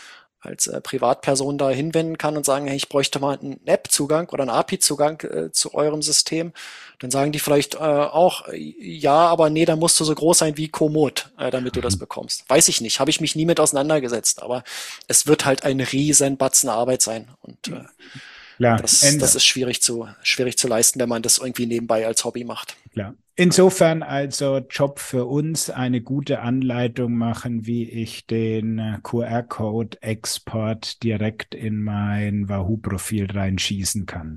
als Privatperson da hinwenden kann und sagen, hey, ich bräuchte mal einen App-Zugang oder einen API-Zugang zu eurem System, dann sagen die vielleicht auch, ja, aber nee, da musst du so groß sein wie Komoot, damit du das bekommst. Weiß ich nicht, habe ich mich nie mit auseinandergesetzt, aber es wird halt ein riesen Batzen Arbeit sein und Klar, das ist schwierig zu leisten, wenn man das irgendwie nebenbei als Hobby macht. klar. Insofern also Job für uns, eine gute Anleitung machen, wie ich den QR-Code-Export direkt in mein Wahoo-Profil reinschießen kann.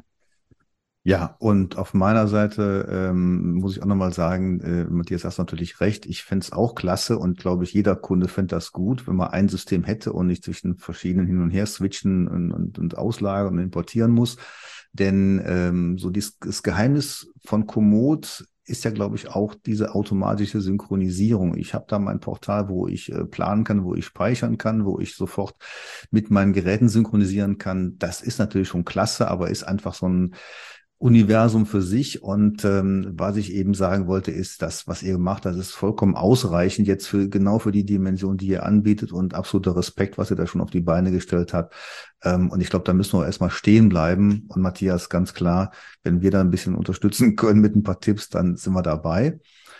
Ja, und auf meiner Seite muss ich auch nochmal sagen, Matthias, hast natürlich recht. Ich fände es auch klasse und glaube ich, jeder Kunde fände das gut, wenn man ein System hätte und nicht zwischen verschiedenen hin und her switchen und auslagern und importieren muss. Denn so das Geheimnis von Komoot ist ja, glaube ich, auch diese automatische Synchronisierung. Ich habe da mein Portal, wo ich planen kann, wo ich speichern kann, wo ich sofort mit meinen Geräten synchronisieren kann. Das ist natürlich schon klasse, aber ist einfach so ein Universum für sich. Und was ich eben sagen wollte, ist, dass was ihr gemacht habt, ist vollkommen ausreichend jetzt genau für die Dimension, die ihr anbietet, und absoluter Respekt, was ihr da schon auf die Beine gestellt habt. Und ich glaube, da müssen wir erstmal stehen bleiben. Und Matthias, ganz klar, wenn wir da ein bisschen unterstützen können mit ein paar Tipps, dann sind wir dabei.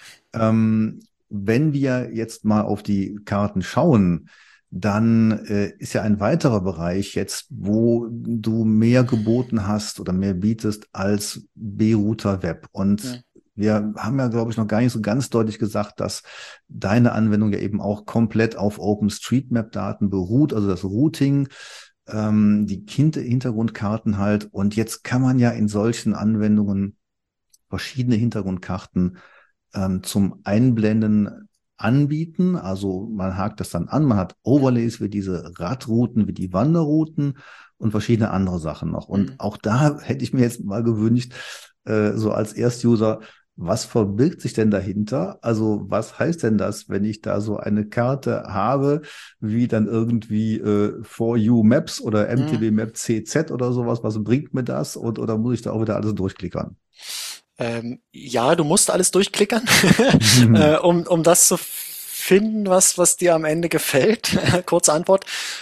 Wenn wir jetzt mal auf die Karten schauen, dann ist ja ein weiterer Bereich jetzt, wo du mehr geboten hast oder mehr bietest als B-Router Web. Und wir haben ja, glaube ich, noch gar nicht so ganz deutlich gesagt, dass deine Anwendung ja eben auch komplett auf OpenStreetMap-Daten beruht, also das Routing, die Hintergrundkarten halt. Und jetzt kann man ja in solchen Anwendungen verschiedene Hintergrundkarten zum Einblenden anbieten. Also man hakt das dann an, man hat Overlays wie diese Radrouten, wie die Wanderrouten und verschiedene andere Sachen noch. Und auch da hätte ich mir jetzt mal gewünscht, so als Erstuser, was verbirgt sich denn dahinter? Also was heißt denn das, wenn ich da so eine Karte habe, wie dann irgendwie For You Maps oder MTB Map CZ oder sowas? Was bringt mir das? Oder muss ich da auch wieder alles durchklickern? Ja, du musst alles durchklickern, um das zu finden, was dir am Ende gefällt. Kurze Antwort.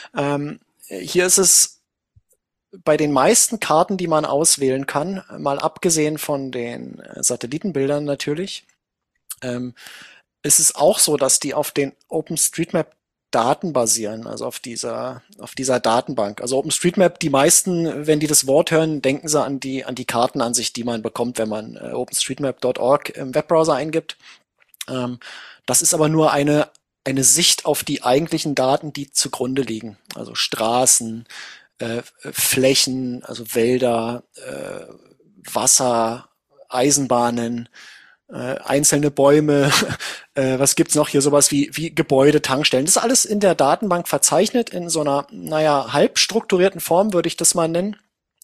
Hier ist es bei den meisten Karten, die man auswählen kann, mal abgesehen von den Satellitenbildern natürlich, ist es auch so, dass die auf den OpenStreetMap-Daten basieren, also auf dieser Datenbank. Also OpenStreetMap, die meisten, wenn die das Wort hören, denken sie an die Kartenansicht, die man bekommt, wenn man openstreetmap.org im Webbrowser eingibt. Das ist aber nur eine Sicht auf die eigentlichen Daten, die zugrunde liegen. Also Straßen, Flächen, also Wälder, Wasser, Eisenbahnen, einzelne Bäume, was gibt's noch hier, sowas wie Gebäude, Tankstellen. Das ist alles in der Datenbank verzeichnet, in so einer, halb strukturierten Form, würde ich das mal nennen.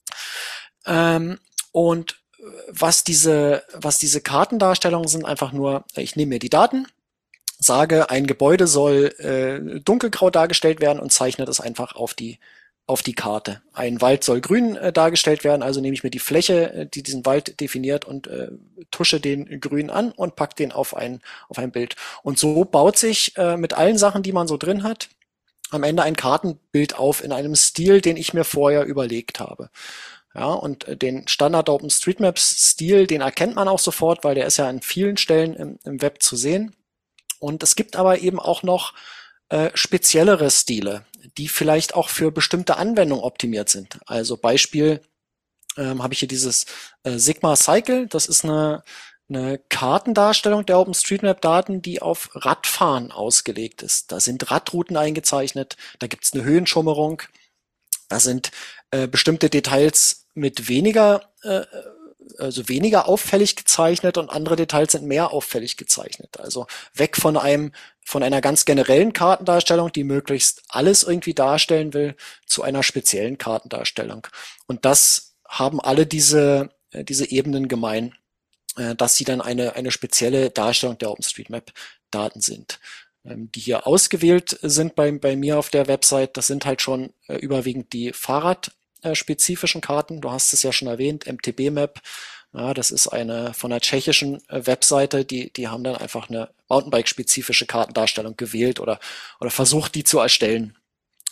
Und was diese Kartendarstellungen sind, einfach nur, ich nehme mir die Daten, sage, ein Gebäude soll dunkelgrau dargestellt werden und zeichne das einfach auf die Karte. Ein Wald soll grün dargestellt werden, also nehme ich mir die Fläche, die diesen Wald definiert, und tusche den grün an und pack den auf ein Bild. Und so baut sich mit allen Sachen, die man so drin hat, am Ende ein Kartenbild auf in einem Stil, den ich mir vorher überlegt habe. Ja, und den Standard OpenStreetMaps-Stil, den erkennt man auch sofort, weil der ist ja an vielen Stellen im Web zu sehen. Und es gibt aber eben auch noch speziellere Stile, die vielleicht auch für bestimmte Anwendungen optimiert sind. Also Beispiel habe ich hier dieses Sigma Cycle. Das ist eine Kartendarstellung der OpenStreetMap-Daten, die auf Radfahren ausgelegt ist. Da sind Radrouten eingezeichnet, da gibt es eine Höhenschummerung, da sind bestimmte Details mit weniger auffällig gezeichnet und andere Details sind mehr auffällig gezeichnet. Also weg von einer ganz generellen Kartendarstellung, die möglichst alles irgendwie darstellen will, zu einer speziellen Kartendarstellung. Und das haben alle diese Ebenen gemein, dass sie dann eine spezielle Darstellung der OpenStreetMap-Daten sind. Die hier ausgewählt sind bei mir auf der Website, das sind halt schon überwiegend die fahrradspezifischen Karten. Du hast es ja schon erwähnt, MTB Map. Ja, das ist eine von einer tschechischen Webseite, die haben dann einfach eine Mountainbike-spezifische Kartendarstellung gewählt oder versucht, die zu erstellen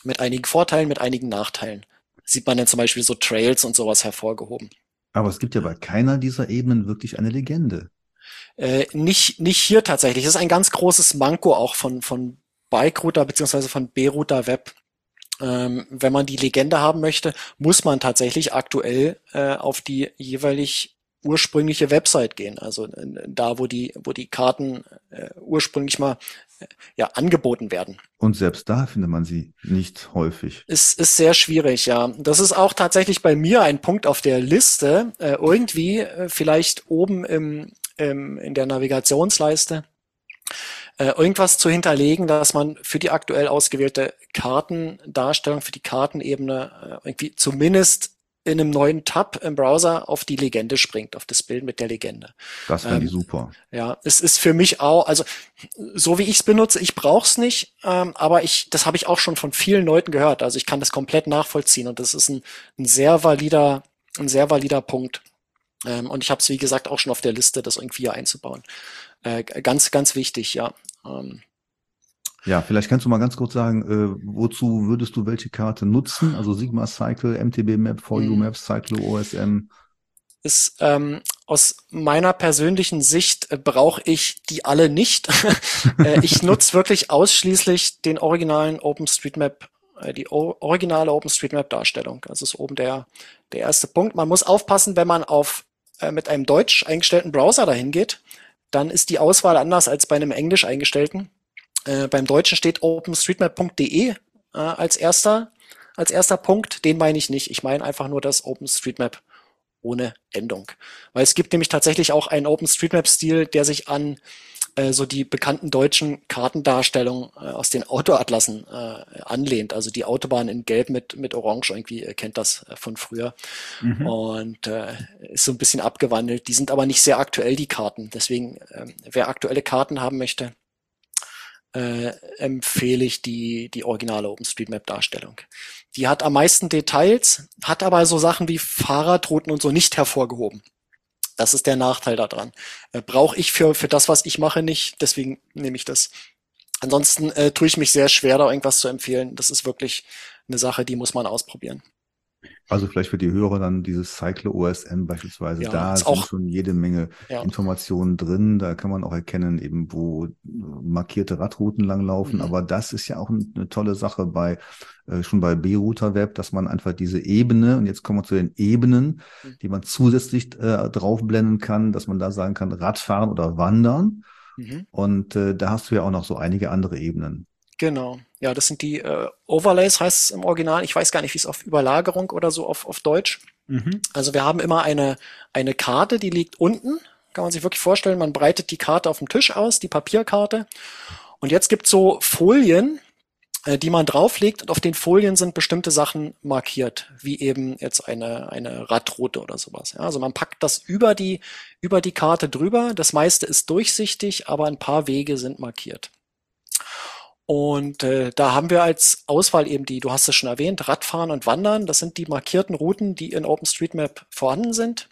Mit einigen Vorteilen, mit einigen Nachteilen. Sieht man dann zum Beispiel so Trails und sowas hervorgehoben. Aber es gibt ja bei keiner dieser Ebenen wirklich eine Legende. Nicht hier tatsächlich. Das ist ein ganz großes Manko auch von Bikerouter beziehungsweise von B-Router Web. Wenn man die Legende haben möchte, muss man tatsächlich aktuell auf die jeweilig ursprüngliche Website gehen. Also da, wo die Karten ursprünglich mal angeboten werden. Und selbst da findet man sie nicht häufig. Ist sehr schwierig, ja. Das ist auch tatsächlich bei mir ein Punkt auf der Liste, irgendwie vielleicht oben in der Navigationsleiste irgendwas zu hinterlegen, dass man für die aktuell ausgewählte Kartendarstellung, für die Kartenebene irgendwie zumindest in einem neuen Tab im Browser auf die Legende springt, auf das Bild mit der Legende. Das wäre super. Ja, es ist für mich auch, also so wie ich es benutze, ich brauche es nicht, aber das habe ich auch schon von vielen Leuten gehört. Also ich kann das komplett nachvollziehen und das ist ein sehr valider Punkt. Und ich habe es, wie gesagt, auch schon auf der Liste, das irgendwie hier einzubauen. Ganz, ganz wichtig, ja. Ja, vielleicht kannst du mal ganz kurz sagen, wozu würdest du welche Karte nutzen? Also Sigma Cycle, MTB Map, VU Maps, Cyclo OSM. Ist aus meiner persönlichen Sicht brauche ich die alle nicht. Ich nutze wirklich ausschließlich den originalen OpenStreetMap, die originale OpenStreetMap-Darstellung. Das ist oben der erste Punkt. Man muss aufpassen, wenn man mit einem deutsch eingestellten Browser dahin geht, dann ist die Auswahl anders als bei einem englisch eingestellten. Beim Deutschen steht openstreetmap.de als erster Punkt. Den meine ich nicht. Ich meine einfach nur das OpenStreetMap ohne Endung. Weil es gibt nämlich tatsächlich auch einen OpenStreetMap-Stil, der sich an so die bekannten deutschen Kartendarstellungen aus den Autoatlassen anlehnt. Also die Autobahn in Gelb mit Orange, irgendwie kennt das von früher. Und ist so ein bisschen abgewandelt. Die sind aber nicht sehr aktuell, die Karten. Deswegen, wer aktuelle Karten haben möchte, empfehle ich die originale OpenStreetMap-Darstellung. Die hat am meisten Details, hat aber so Sachen wie Fahrradrouten und so nicht hervorgehoben. Das ist der Nachteil daran. Brauche ich für das, was ich mache, nicht, deswegen nehme ich das. Ansonsten tue ich mich sehr schwer, da irgendwas zu empfehlen. Das ist wirklich eine Sache, die muss man ausprobieren. Also vielleicht für die Hörer dann dieses Cyclo OSM beispielsweise. Ja, da ist sind auch schon jede Menge Informationen drin. Da kann man auch erkennen, eben wo markierte Radrouten langlaufen. Aber das ist ja auch eine tolle Sache schon bei B-Router Web, dass man einfach diese Ebene, und jetzt kommen wir zu den Ebenen, die man zusätzlich draufblenden kann, dass man da sagen kann, Radfahren oder Wandern. Und da hast du ja auch noch so einige andere Ebenen. Genau. Ja, das sind die Overlays, heißt es im Original. Ich weiß gar nicht, wie es auf Überlagerung oder so auf Deutsch. Also wir haben immer eine Karte, die liegt unten. Kann man sich wirklich vorstellen, man breitet die Karte auf dem Tisch aus, die Papierkarte. Und jetzt gibt's so Folien, die man drauflegt, und auf den Folien sind bestimmte Sachen markiert, wie eben jetzt eine Radroute oder sowas. Ja, also man packt das über die Karte drüber. Das meiste ist durchsichtig, aber ein paar Wege sind markiert. Und da haben wir als Auswahl eben du hast es schon erwähnt, Radfahren und Wandern. Das sind die markierten Routen, die in OpenStreetMap vorhanden sind.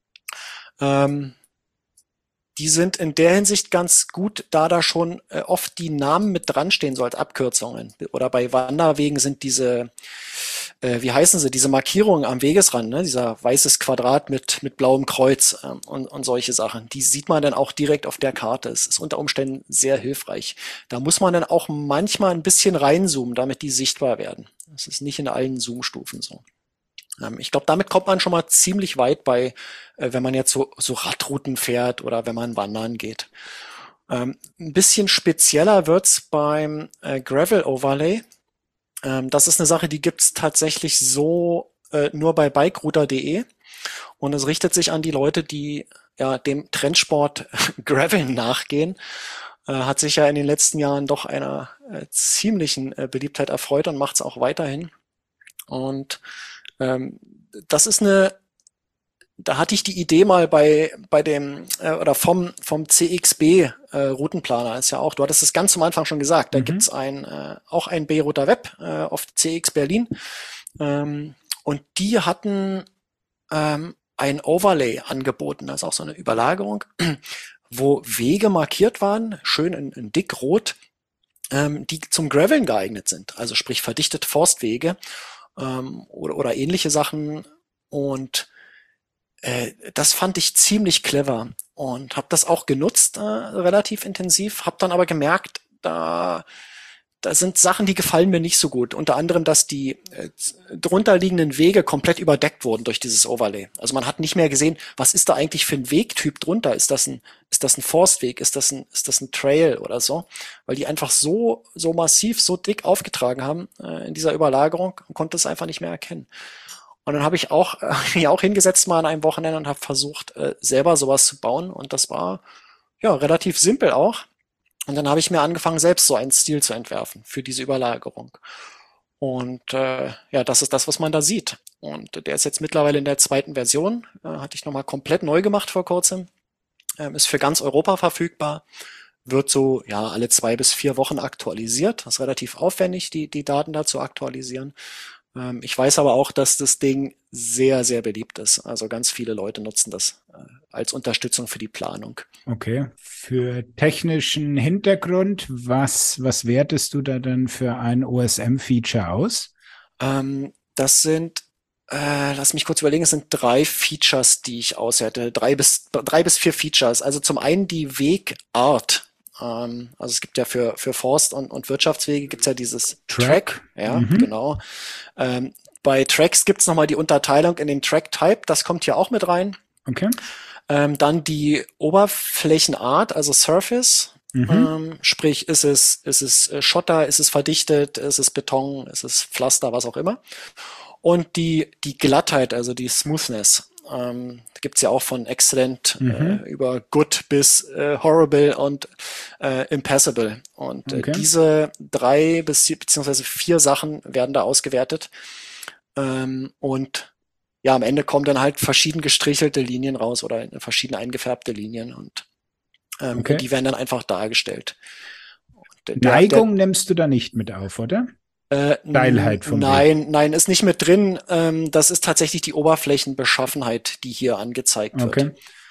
Die sind in der Hinsicht ganz gut, da schon oft die Namen mit dran stehen, so als Abkürzungen. Oder bei Wanderwegen sind diese, wie heißen sie, diese Markierungen am Wegesrand, ne? Dieser weißes Quadrat mit blauem Kreuz und solche Sachen. Die sieht man dann auch direkt auf der Karte. Es ist unter Umständen sehr hilfreich. Da muss man dann auch manchmal ein bisschen reinzoomen, damit die sichtbar werden. Das ist nicht in allen Zoomstufen so. Ich glaube, damit kommt man schon mal ziemlich weit wenn man jetzt so Radrouten fährt oder wenn man wandern geht. Ein bisschen spezieller wird's beim Gravel Overlay. Das ist eine Sache, die gibt's tatsächlich so nur bei bikerouter.de, und es richtet sich an die Leute, die dem Trendsport Gravel nachgehen. Hat sich ja in den letzten Jahren doch einer ziemlichen Beliebtheit erfreut und macht's auch weiterhin. Und das ist da hatte ich die Idee mal bei dem oder vom CXB Routenplaner, ist ja auch, du hattest es ganz am Anfang schon gesagt, da gibt's auch ein B-Router Web auf CX Berlin, und die hatten ein Overlay angeboten, also auch so eine Überlagerung, wo Wege markiert waren, schön in dickrot, die zum Graveln geeignet sind. Also sprich verdichtete Forstwege oder ähnliche Sachen. Und das fand ich ziemlich clever und habe das auch genutzt, relativ intensiv, habe dann aber gemerkt, da sind Sachen, die gefallen mir nicht so gut. Unter anderem, dass die drunter liegenden Wege komplett überdeckt wurden durch dieses Overlay. Also man hat nicht mehr gesehen, was ist da eigentlich für ein Wegtyp drunter? Ist das ein Forstweg? Ist das ein Trail oder so? Weil die einfach so massiv, so dick aufgetragen haben in dieser Überlagerung und konnte es einfach nicht mehr erkennen. Und dann habe ich mich auch hingesetzt mal an einem Wochenende und habe versucht, selber sowas zu bauen. Und das war ja relativ simpel auch. Und dann habe ich mir angefangen, selbst so einen Stil zu entwerfen für diese Überlagerung. Und ja, das ist das, was man da sieht. Und der ist jetzt mittlerweile in der 2. Version. Hatte ich nochmal komplett neu gemacht vor kurzem. Ist für ganz Europa verfügbar. Wird so ja alle 2 bis 4 Wochen aktualisiert. Das ist relativ aufwendig, die Daten da zu aktualisieren. Ich weiß aber auch, dass das Ding sehr, sehr beliebt ist. Also ganz viele Leute nutzen das als Unterstützung für die Planung. Okay. Für technischen Hintergrund, was wertest du da dann für ein OSM-Feature aus? Das sind, lass mich kurz überlegen, es sind 3 Features, die ich auswerte. 3 bis 4 Features. Also zum einen die Wegart. Also es gibt ja für Forst- und Wirtschaftswege gibt's ja dieses Track. Ja, genau. Bei Tracks gibt's nochmal die Unterteilung in den Track-Type. Das kommt hier auch mit rein. Okay. Dann die Oberflächenart, also Surface. Sprich, ist es Schotter, ist es verdichtet, ist es Beton, ist es Pflaster, was auch immer. Und die Glattheit, also die Smoothness. Da gibt's ja auch von Excellent über Good bis Horrible und Impassable. Und diese 3 beziehungsweise 4 Sachen werden da ausgewertet. Und ja, am Ende kommen dann halt verschieden gestrichelte Linien raus oder verschieden eingefärbte Linien und die werden dann einfach dargestellt. Neigung nimmst du da nicht mit auf, oder? Steilheit vom Weg. Nein, ist nicht mit drin. Das ist tatsächlich die Oberflächenbeschaffenheit, die hier angezeigt wird.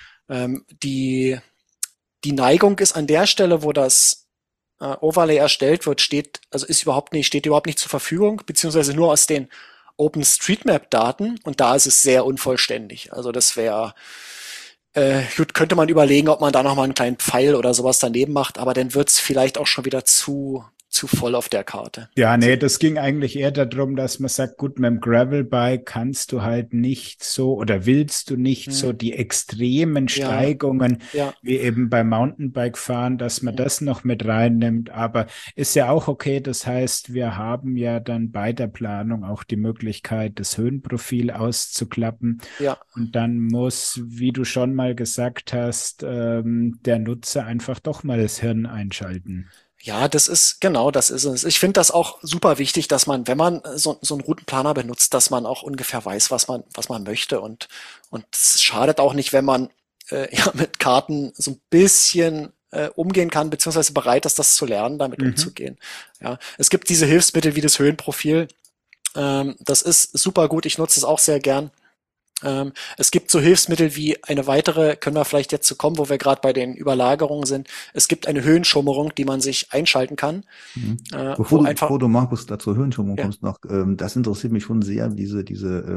Die Neigung ist an der Stelle, wo das Overlay erstellt wird, steht überhaupt nicht zur Verfügung, beziehungsweise nur aus den OpenStreetMap-Daten, und da ist es sehr unvollständig. Also das wäre gut, könnte man überlegen, ob man da nochmal einen kleinen Pfeil oder sowas daneben macht, aber dann wird's vielleicht auch schon wieder zu voll auf der Karte. Ja, nee, das ging eigentlich eher darum, dass man sagt, gut, mit dem Gravelbike kannst du halt nicht so oder willst du nicht so die extremen Steigungen wie eben beim Mountainbike fahren, dass man das noch mit reinnimmt. Aber ist ja auch okay. Das heißt, wir haben ja dann bei der Planung auch die Möglichkeit, das Höhenprofil auszuklappen. Ja. Und dann muss, wie du schon mal gesagt hast, der Nutzer einfach doch mal das Hirn einschalten. Ja, das ist es. Ich finde das auch super wichtig, dass man, wenn man so einen Routenplaner benutzt, dass man auch ungefähr weiß, was man möchte, und es schadet auch nicht, wenn man mit Karten so ein bisschen umgehen kann, beziehungsweise bereit ist, das zu lernen, damit umzugehen. Ja, es gibt diese Hilfsmittel wie das Höhenprofil. Das ist super gut. Ich nutze es auch sehr gern. Es gibt so Hilfsmittel wie eine weitere, können wir vielleicht jetzt zu kommen, wo wir gerade bei den Überlagerungen sind. Es gibt eine Höhenschummerung, die man sich einschalten kann. Bevor du Markus dazu Höhenschummerung kommst noch, das interessiert mich schon sehr, diese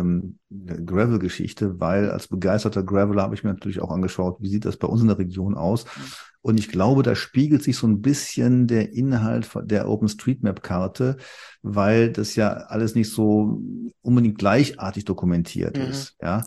Gravel-Geschichte, weil als begeisterter Graveler habe ich mir natürlich auch angeschaut, wie sieht das bei uns in der Region aus? Und ich glaube, da spiegelt sich so ein bisschen der Inhalt der OpenStreetMap-Karte, weil das ja alles nicht so unbedingt gleichartig dokumentiert ist. Ja.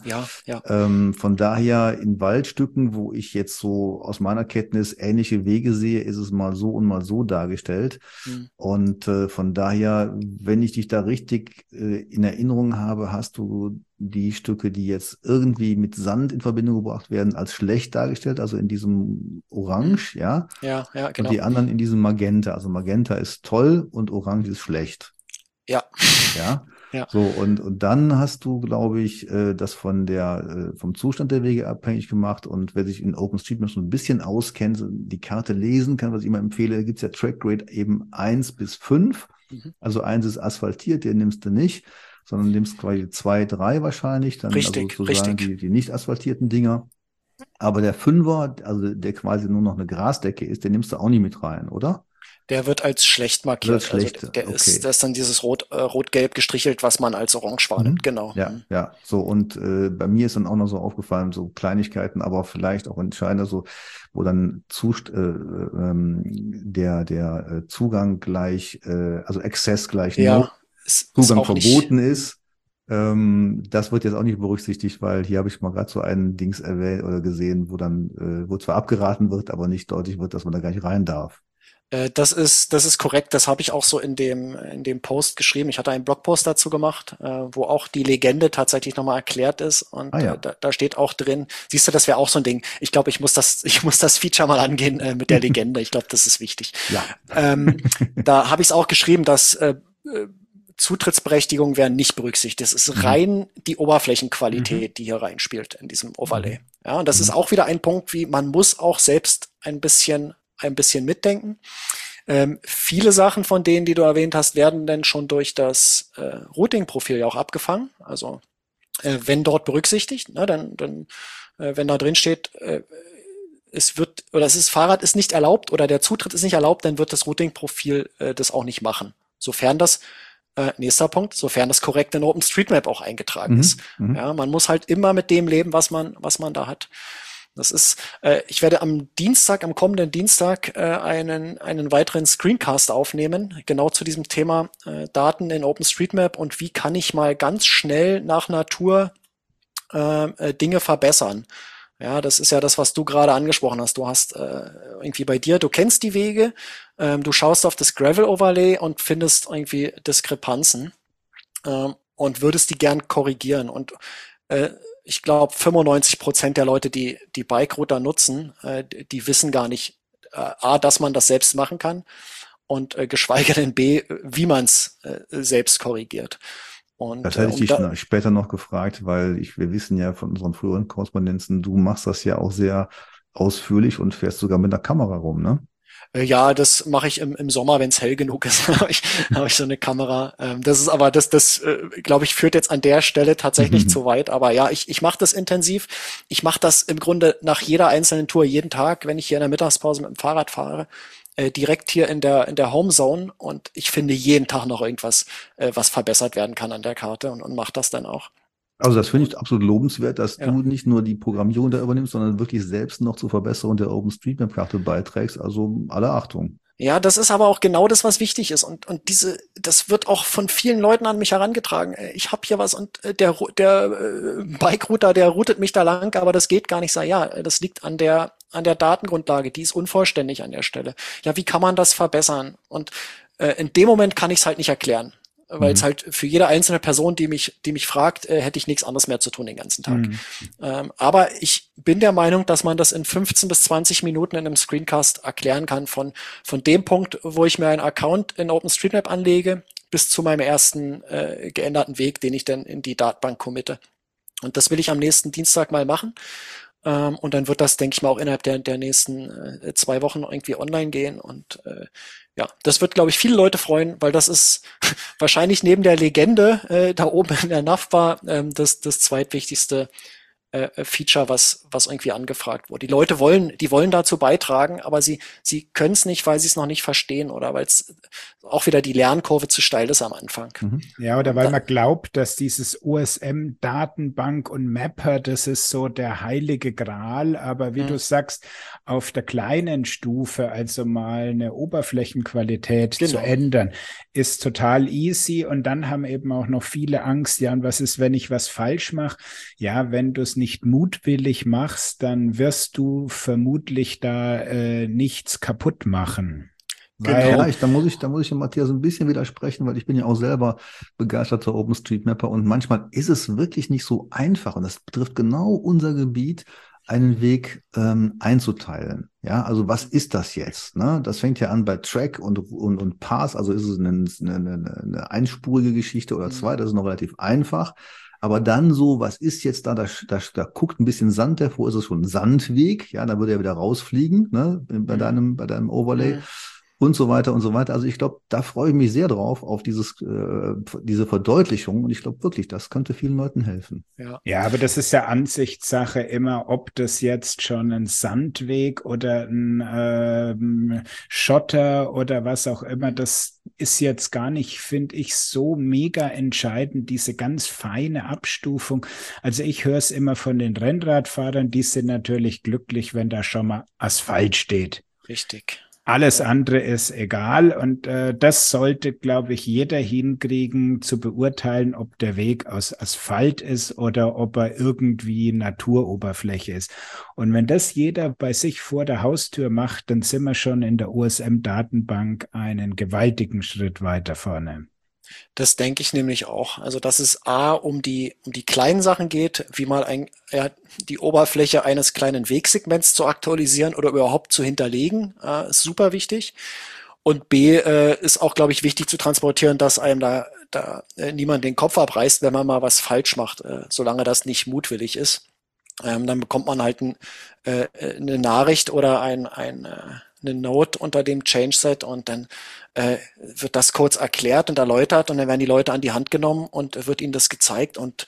Von daher in Waldstücken, wo ich jetzt so aus meiner Kenntnis ähnliche Wege sehe, ist es mal so und mal so dargestellt. Und von daher, wenn ich dich da richtig in Erinnerung habe, hast du die Stücke, die jetzt irgendwie mit Sand in Verbindung gebracht werden, als schlecht dargestellt, also in diesem Orange, ja? Ja, genau. Und die anderen in diesem Magenta. Also Magenta ist toll und Orange ist schlecht. Ja. Ja. So, und dann hast du, glaube ich, das vom Zustand der Wege abhängig gemacht, und wer sich in OpenStreetMap so ein bisschen auskennt, die Karte lesen kann, was ich immer empfehle, gibt's ja Trackgrade eben 1 bis 5. Also 1 ist asphaltiert, den nimmst du nicht, sondern nimmst quasi 2, 3 wahrscheinlich, dann richtig. Die nicht asphaltierten Dinger. Aber der 5er, also der quasi nur noch eine Grasdecke ist, den nimmst du auch nicht mit rein, oder? Der wird als schlecht markiert. Wird schlecht, Also der okay. ist, da ist dann dieses Rot-Gelb gestrichelt, was man als orange wahrnimmt. Genau. Ja. So, und bei mir ist dann auch noch so aufgefallen, so Kleinigkeiten, aber vielleicht auch entscheidender, so, wo dann der Zugang gleich, also Access gleich No, Zugang auch verboten ist. Das wird jetzt auch nicht berücksichtigt, weil hier habe ich mal gerade so einen Dings erwähnt oder gesehen, wo zwar abgeraten wird, aber nicht deutlich wird, dass man da gar nicht rein darf. Das ist korrekt. Das habe ich auch so in dem Post geschrieben. Ich hatte einen Blogpost dazu gemacht, wo auch die Legende tatsächlich nochmal erklärt ist. Und da steht auch drin, siehst du, das wäre auch so ein Ding. Ich glaube, ich muss das Feature mal angehen mit der Legende. Ich glaube, das ist wichtig. Ja. Da habe ich es auch geschrieben, dass Zutrittsberechtigungen werden nicht berücksichtigt. Es ist rein die Oberflächenqualität, die hier reinspielt in diesem Overlay. Ja, und das ist auch wieder ein Punkt, wie man muss auch selbst ein bisschen mitdenken. Viele Sachen von denen, die du erwähnt hast, werden dann schon durch das Routing-Profil ja auch abgefangen. Also wenn dort berücksichtigt, ne, dann wenn da drin steht, Fahrrad ist nicht erlaubt oder der Zutritt ist nicht erlaubt, dann wird das Routing-Profil das auch nicht machen. Sofern das nächster Punkt, sofern das korrekt in OpenStreetMap auch eingetragen ist. Ja, man muss halt immer mit dem leben, was man da hat. Das ist, ich werde am kommenden Dienstag, einen weiteren Screencast aufnehmen, genau zu diesem Thema Daten in OpenStreetMap und wie kann ich mal ganz schnell nach Natur Dinge verbessern. Ja, das ist ja das, was du gerade angesprochen hast. Du hast irgendwie bei dir, du kennst die Wege, du schaust auf das Gravel-Overlay und findest irgendwie Diskrepanzen und würdest die gern korrigieren. Und ich glaube, 95% der Leute, die Bike-Router nutzen, die wissen gar nicht, A, dass man das selbst machen kann und geschweige denn B, wie man es selbst korrigiert. Und, das hätte ich dich später noch gefragt, weil wir wissen ja von unseren früheren Korrespondenzen, du machst das ja auch sehr ausführlich und fährst sogar mit einer Kamera rum, ne? Ja, das mache ich im Sommer, wenn es hell genug ist, habe ich so eine Kamera. Das ist aber, glaube ich, führt jetzt an der Stelle tatsächlich zu weit. Aber ja, ich mache das intensiv. Ich mache das im Grunde nach jeder einzelnen Tour, jeden Tag, wenn ich hier in der Mittagspause mit dem Fahrrad fahre, direkt hier in der Homezone. Und ich finde jeden Tag noch irgendwas, was verbessert werden kann an der Karte und mache das dann auch. Also das finde ich absolut lobenswert, dass du nicht nur die Programmierung da übernimmst, sondern wirklich selbst noch zur Verbesserung der OpenStreetMap-Karte beiträgst. Also alle Achtung. Ja, das ist aber auch genau das, was wichtig ist. Und das wird auch von vielen Leuten an mich herangetragen. Ich habe hier was und der Bike-Router, der routet mich da lang, aber das geht gar nicht. Ja, das liegt an der Datengrundlage. Die ist unvollständig an der Stelle. Ja, wie kann man das verbessern? Und in dem Moment kann ich es halt nicht erklären. Weil es halt für jede einzelne Person, die mich fragt, hätte ich nichts anderes mehr zu tun den ganzen Tag. Aber ich bin der Meinung, dass man das in 15 bis 20 Minuten in einem Screencast erklären kann, von dem Punkt, wo ich mir einen Account in OpenStreetMap anlege, bis zu meinem ersten geänderten Weg, den ich dann in die Datenbank committe. Und das will ich am nächsten Dienstag mal machen. Und dann wird das, denke ich mal, auch innerhalb der nächsten 2 Wochen irgendwie online gehen. Und ja, das wird, glaube ich, viele Leute freuen, weil das ist wahrscheinlich neben der Legende da oben in der Navbar das zweitwichtigste Feature, was irgendwie angefragt wurde. Die Leute wollen dazu beitragen, aber sie können es nicht, weil sie es noch nicht verstehen oder weil es auch wieder die Lernkurve zu steil ist am Anfang. Ja, oder weil man glaubt, dass dieses OSM-Datenbank und Mapper, das ist so der heilige Gral, aber wie du sagst, auf der kleinen Stufe, also mal eine Oberflächenqualität zu ändern, ist total easy und dann haben eben auch noch viele Angst, ja, und was ist, wenn ich was falsch mache? Ja, wenn du es nicht mutwillig machst, dann wirst du vermutlich da nichts kaputt machen. Ja, da muss ich Matthias ein bisschen widersprechen, weil ich bin ja auch selber begeisterter OpenStreetMapper und manchmal ist es wirklich nicht so einfach und das betrifft genau unser Gebiet, einen Weg einzuteilen. Ja, also was ist das jetzt? Ne? Das fängt ja an bei Track und Pass, also ist es eine einspurige Geschichte oder zwei, das ist noch relativ einfach. Aber dann so, was ist jetzt da guckt ein bisschen Sand hervor, ist es schon ein Sandweg, ja, da würde er wieder rausfliegen, ne, bei deinem Overlay. und so weiter und so weiter. Also ich glaube, da freue ich mich sehr drauf, auf diese Verdeutlichung. Und ich glaube wirklich, das könnte vielen Leuten helfen. Ja, aber das ist ja Ansichtssache immer, ob das jetzt schon ein Sandweg oder ein Schotter oder was auch immer, das ist jetzt gar nicht, finde ich, so mega entscheidend, diese ganz feine Abstufung. Also ich höre es immer von den Rennradfahrern, die sind natürlich glücklich, wenn da schon mal Asphalt steht. Richtig. Alles andere ist egal und das sollte, glaube ich, jeder hinkriegen zu beurteilen, ob der Weg aus Asphalt ist oder ob er irgendwie Naturoberfläche ist. Und wenn das jeder bei sich vor der Haustür macht, dann sind wir schon in der OSM-Datenbank einen gewaltigen Schritt weiter vorne. Das denke ich nämlich auch. Also, dass es A, um die kleinen Sachen geht, wie mal die Oberfläche eines kleinen Wegsegments zu aktualisieren oder überhaupt zu hinterlegen, ist super wichtig. Und B, ist auch, glaube ich, wichtig zu transportieren, dass einem da niemand den Kopf abreißt, wenn man mal was falsch macht, solange das nicht mutwillig ist. Dann bekommt man halt eine Nachricht oder eine Note unter dem Change-Set und dann wird das kurz erklärt und erläutert und dann werden die Leute an die Hand genommen und wird ihnen das gezeigt und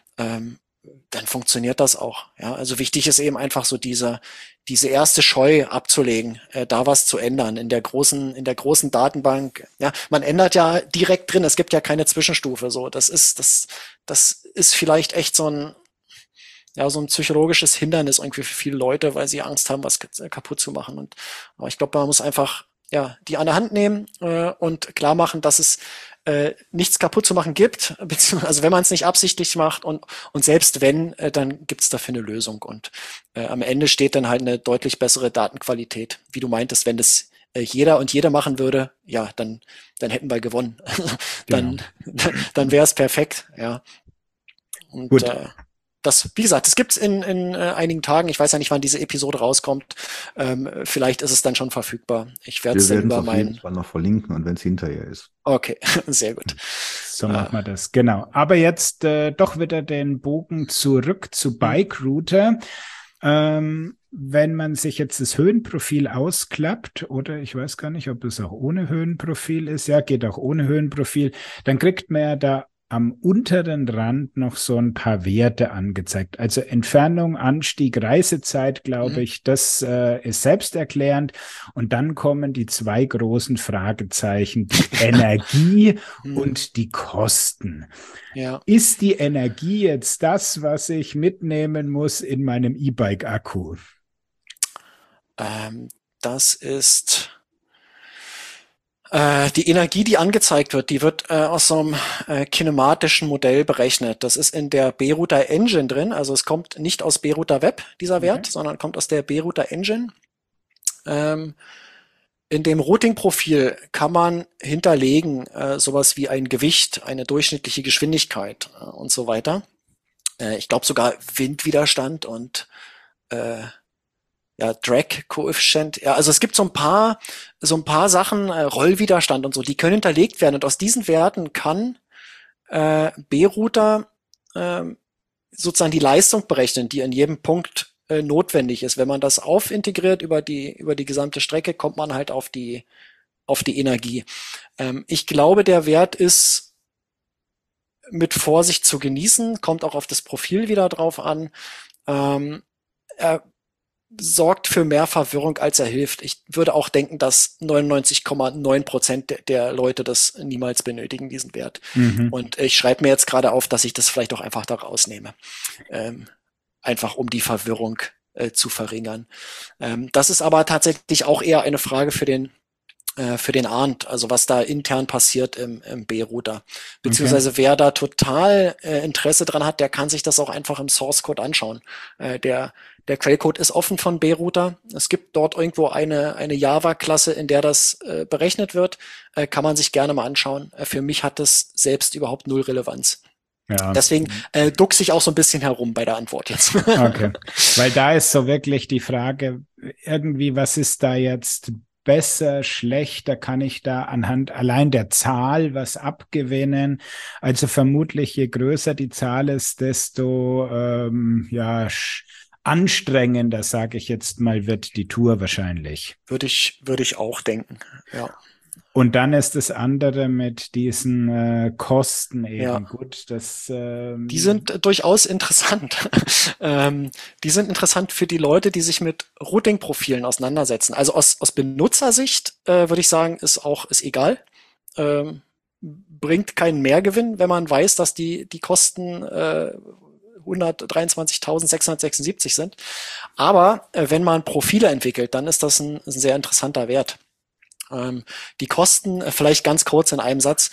dann funktioniert das auch. Ja, also wichtig ist eben einfach so diese erste Scheu abzulegen, da was zu ändern in der großen Datenbank. Ja, man ändert ja direkt drin. Es gibt ja keine Zwischenstufe. So, das ist vielleicht echt so ein psychologisches Hindernis irgendwie für viele Leute, weil sie Angst haben, was kaputt zu machen. Aber ich glaube, man muss einfach die an der Hand nehmen und klar machen, dass es nichts kaputt zu machen gibt, beziehungsweise also wenn man es nicht absichtlich macht und selbst wenn, dann gibt es dafür eine Lösung und am Ende steht dann halt eine deutlich bessere Datenqualität. Wie du meintest, wenn das jeder und jede machen würde, ja, dann hätten wir gewonnen. Dann wäre es perfekt, ja. Und gut. Das, wie gesagt, das gibt's in einigen Tagen. Ich weiß ja nicht, wann diese Episode rauskommt. Vielleicht ist es dann schon verfügbar. Ich werde es dann über auf jeden Fall noch verlinken und wenn es hinterher ist. Okay, sehr gut. So machen wir das, genau. Aber jetzt doch wieder den Bogen zurück zu Bikerouter. Wenn man sich jetzt das Höhenprofil ausklappt, oder ich weiß gar nicht, ob es auch ohne Höhenprofil ist, ja, geht auch ohne Höhenprofil, dann kriegt man ja da am unteren Rand noch so ein paar Werte angezeigt. Also Entfernung, Anstieg, Reisezeit, glaube ich, das ist selbsterklärend. Und dann kommen die zwei großen Fragezeichen, die Energie und die Kosten. Ja. Ist die Energie jetzt das, was ich mitnehmen muss in meinem E-Bike-Akku? Das ist die Energie, die angezeigt wird, die wird aus so einem kinematischen Modell berechnet. Das ist in der B-Router Engine drin. Also es kommt nicht aus B-Router Web, dieser Wert, sondern kommt aus der B-Router Engine. In dem Routing-Profil kann man hinterlegen sowas wie ein Gewicht, eine durchschnittliche Geschwindigkeit und so weiter. Ich glaube sogar Windwiderstand und Drag-Koeffizient. Ja, also es gibt so ein paar Sachen, Rollwiderstand und so, die können hinterlegt werden. Und aus diesen Werten kann B-Router sozusagen die Leistung berechnen, die in jedem Punkt notwendig ist. Wenn man das aufintegriert über die gesamte Strecke, kommt man halt auf die Energie. Ich glaube, der Wert ist mit Vorsicht zu genießen, kommt auch auf das Profil wieder drauf an. Er sorgt für mehr Verwirrung, als er hilft. Ich würde auch denken, dass 99,9% der Leute das niemals benötigen, diesen Wert. Und ich schreibe mir jetzt gerade auf, dass ich das vielleicht auch einfach da rausnehme. Einfach um die Verwirrung zu verringern. Das ist aber tatsächlich auch eher eine Frage für den Arndt, also was da intern passiert im B-Router. Beziehungsweise wer da total Interesse dran hat, der kann sich das auch einfach im Source Code anschauen. Der Quellcode ist offen von B-Router. Es gibt dort irgendwo eine Java-Klasse, in der das berechnet wird. Kann man sich gerne mal anschauen. Für mich hat das selbst überhaupt null Relevanz. Ja. Deswegen duckse ich auch so ein bisschen herum bei der Antwort jetzt. Okay, weil da ist so wirklich die Frage, irgendwie, was ist da jetzt besser, schlechter, kann ich da anhand allein der Zahl was abgewinnen? Also vermutlich, je größer die Zahl ist, desto anstrengender, sage ich jetzt mal, wird die Tour wahrscheinlich. Würde ich auch denken, ja. Und dann ist das andere mit diesen Kosten eben. Ja. Gut, Die sind durchaus interessant. Die sind interessant für die Leute, die sich mit Routing-Profilen auseinandersetzen. Also aus Benutzersicht würde ich sagen, ist egal. Bringt keinen Mehrgewinn, wenn man weiß, dass die Kosten 123.676 sind. Aber wenn man Profile entwickelt, dann ist das ein sehr interessanter Wert. Die Kosten, vielleicht ganz kurz in einem Satz.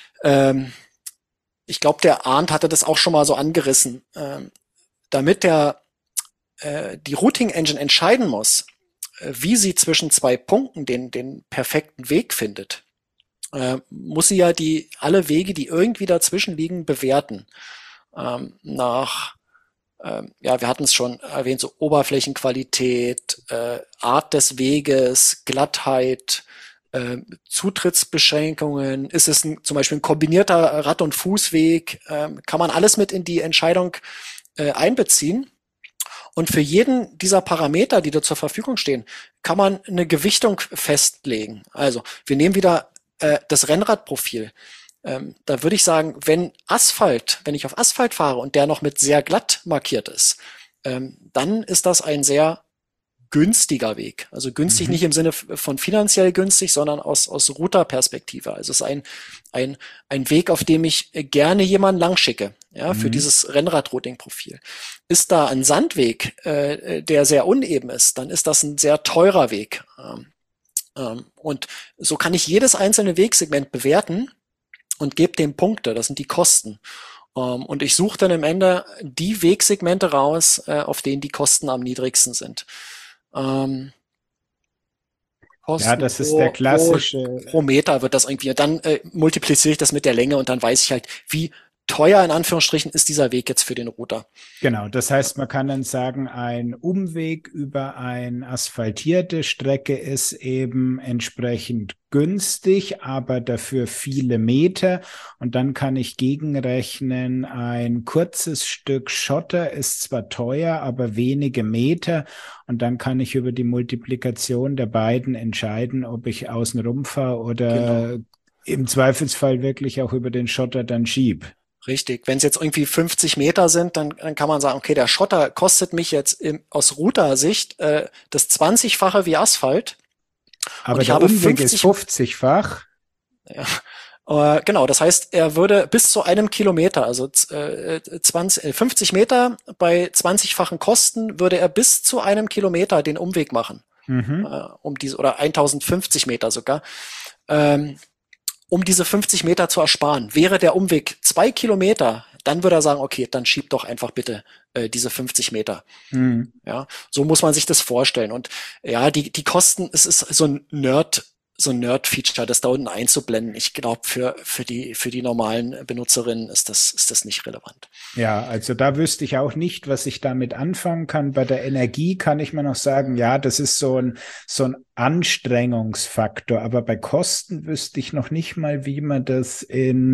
Ich glaube, der Arndt hatte das auch schon mal so angerissen. Damit die Routing Engine entscheiden muss, wie sie zwischen zwei Punkten den perfekten Weg findet, muss sie ja alle Wege, die irgendwie dazwischen liegen, bewerten. Wir hatten es schon erwähnt, so Oberflächenqualität, Art des Weges, Glattheit, Zutrittsbeschränkungen, ist es zum Beispiel ein kombinierter Rad- und Fußweg, kann man alles mit in die Entscheidung einbeziehen. Und für jeden dieser Parameter, die da zur Verfügung stehen, kann man eine Gewichtung festlegen. Also wir nehmen wieder das Rennradprofil. Da würde ich sagen, wenn ich auf Asphalt fahre und der noch mit sehr glatt markiert ist, dann ist das ein sehr günstiger Weg. Also günstig nicht im Sinne von finanziell günstig, sondern aus Router-Perspektive. Also es ist ein Weg, auf dem ich gerne jemanden langschicke, ja, für dieses Rennrad-Routing-Profil. Ist da ein Sandweg, der sehr uneben ist, dann ist das ein sehr teurer Weg. Und so kann ich jedes einzelne Wegsegment bewerten und gebe dem Punkte. Das sind die Kosten. Und ich suche dann am Ende die Wegsegmente raus, auf denen die Kosten am niedrigsten sind. Kosten das ist der klassische. Pro Meter wird das irgendwie. Dann multipliziere ich das mit der Länge und dann weiß ich halt, wie teuer in Anführungsstrichen ist dieser Weg jetzt für den Router. Genau, das heißt, man kann dann sagen, ein Umweg über eine asphaltierte Strecke ist eben entsprechend günstig, aber dafür viele Meter. Und dann kann ich gegenrechnen, ein kurzes Stück Schotter ist zwar teuer, aber wenige Meter. Und dann kann ich über die Multiplikation der beiden entscheiden, ob ich außenrum fahre oder im Zweifelsfall wirklich auch über den Schotter dann schieb. Richtig. Wenn es jetzt irgendwie 50 Meter sind, dann kann man sagen, okay, der Schotter kostet mich jetzt aus Router-Sicht das 20-fache wie Asphalt. Aber der Umweg ist 50-fach. Ja. Genau, das heißt, er würde bis zu einem Kilometer, also 50 Meter bei 20-fachen Kosten, würde er bis zu einem Kilometer den Umweg machen. Oder 1050 Meter sogar. Um diese 50 Meter zu ersparen. Wäre der Umweg 2 Kilometer, dann würde er sagen, okay, dann schieb doch einfach bitte diese 50 Meter. Ja, so muss man sich das vorstellen. Und ja, die Kosten, es ist so ein Nerd-Feature, das da unten einzublenden. Ich glaube, für die normalen Benutzerinnen ist das nicht relevant. Ja, also da wüsste ich auch nicht, was ich damit anfangen kann. Bei der Energie kann ich mir noch sagen, ja, das ist so ein Anstrengungsfaktor. Aber bei Kosten wüsste ich noch nicht mal, wie man das in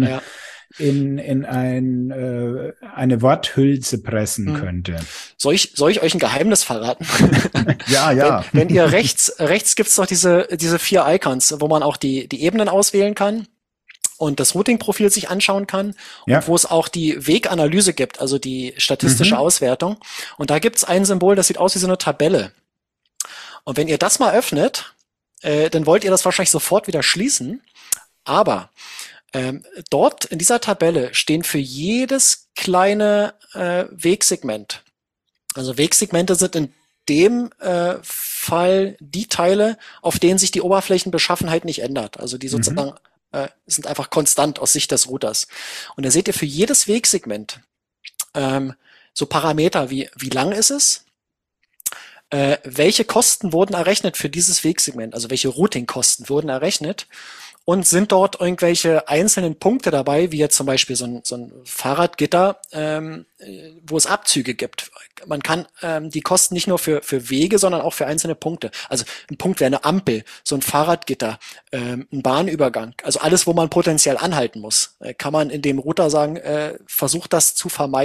eine Worthülse pressen könnte. Soll ich euch ein Geheimnis verraten? Ja. Wenn ihr rechts gibt's doch diese 4 Icons, wo man auch die Ebenen auswählen kann und das Routing-Profil sich anschauen kann und wo es auch die Weganalyse gibt, also die statistische Auswertung. Und da gibt's ein Symbol, das sieht aus wie so eine Tabelle. Und wenn ihr das mal öffnet, dann wollt ihr das wahrscheinlich sofort wieder schließen. Aber dort in dieser Tabelle stehen für jedes kleine Wegsegment. Also Wegsegmente sind in dem Fall die Teile, auf denen sich die Oberflächenbeschaffenheit nicht ändert. Also die sozusagen sind einfach konstant aus Sicht des Routers. Und da seht ihr für jedes Wegsegment so Parameter wie lang ist es, welche Kosten wurden errechnet für dieses Wegsegment, also welche Routing-Kosten wurden errechnet. Und sind dort irgendwelche einzelnen Punkte dabei, wie jetzt zum Beispiel so ein Fahrradgitter, wo es Abzüge gibt. Man kann die Kosten nicht nur für Wege, sondern auch für einzelne Punkte. Also ein Punkt wäre eine Ampel, so ein Fahrradgitter, ein Bahnübergang. Also alles, wo man potenziell anhalten muss, kann man in dem Router sagen, versucht das zu vermeiden.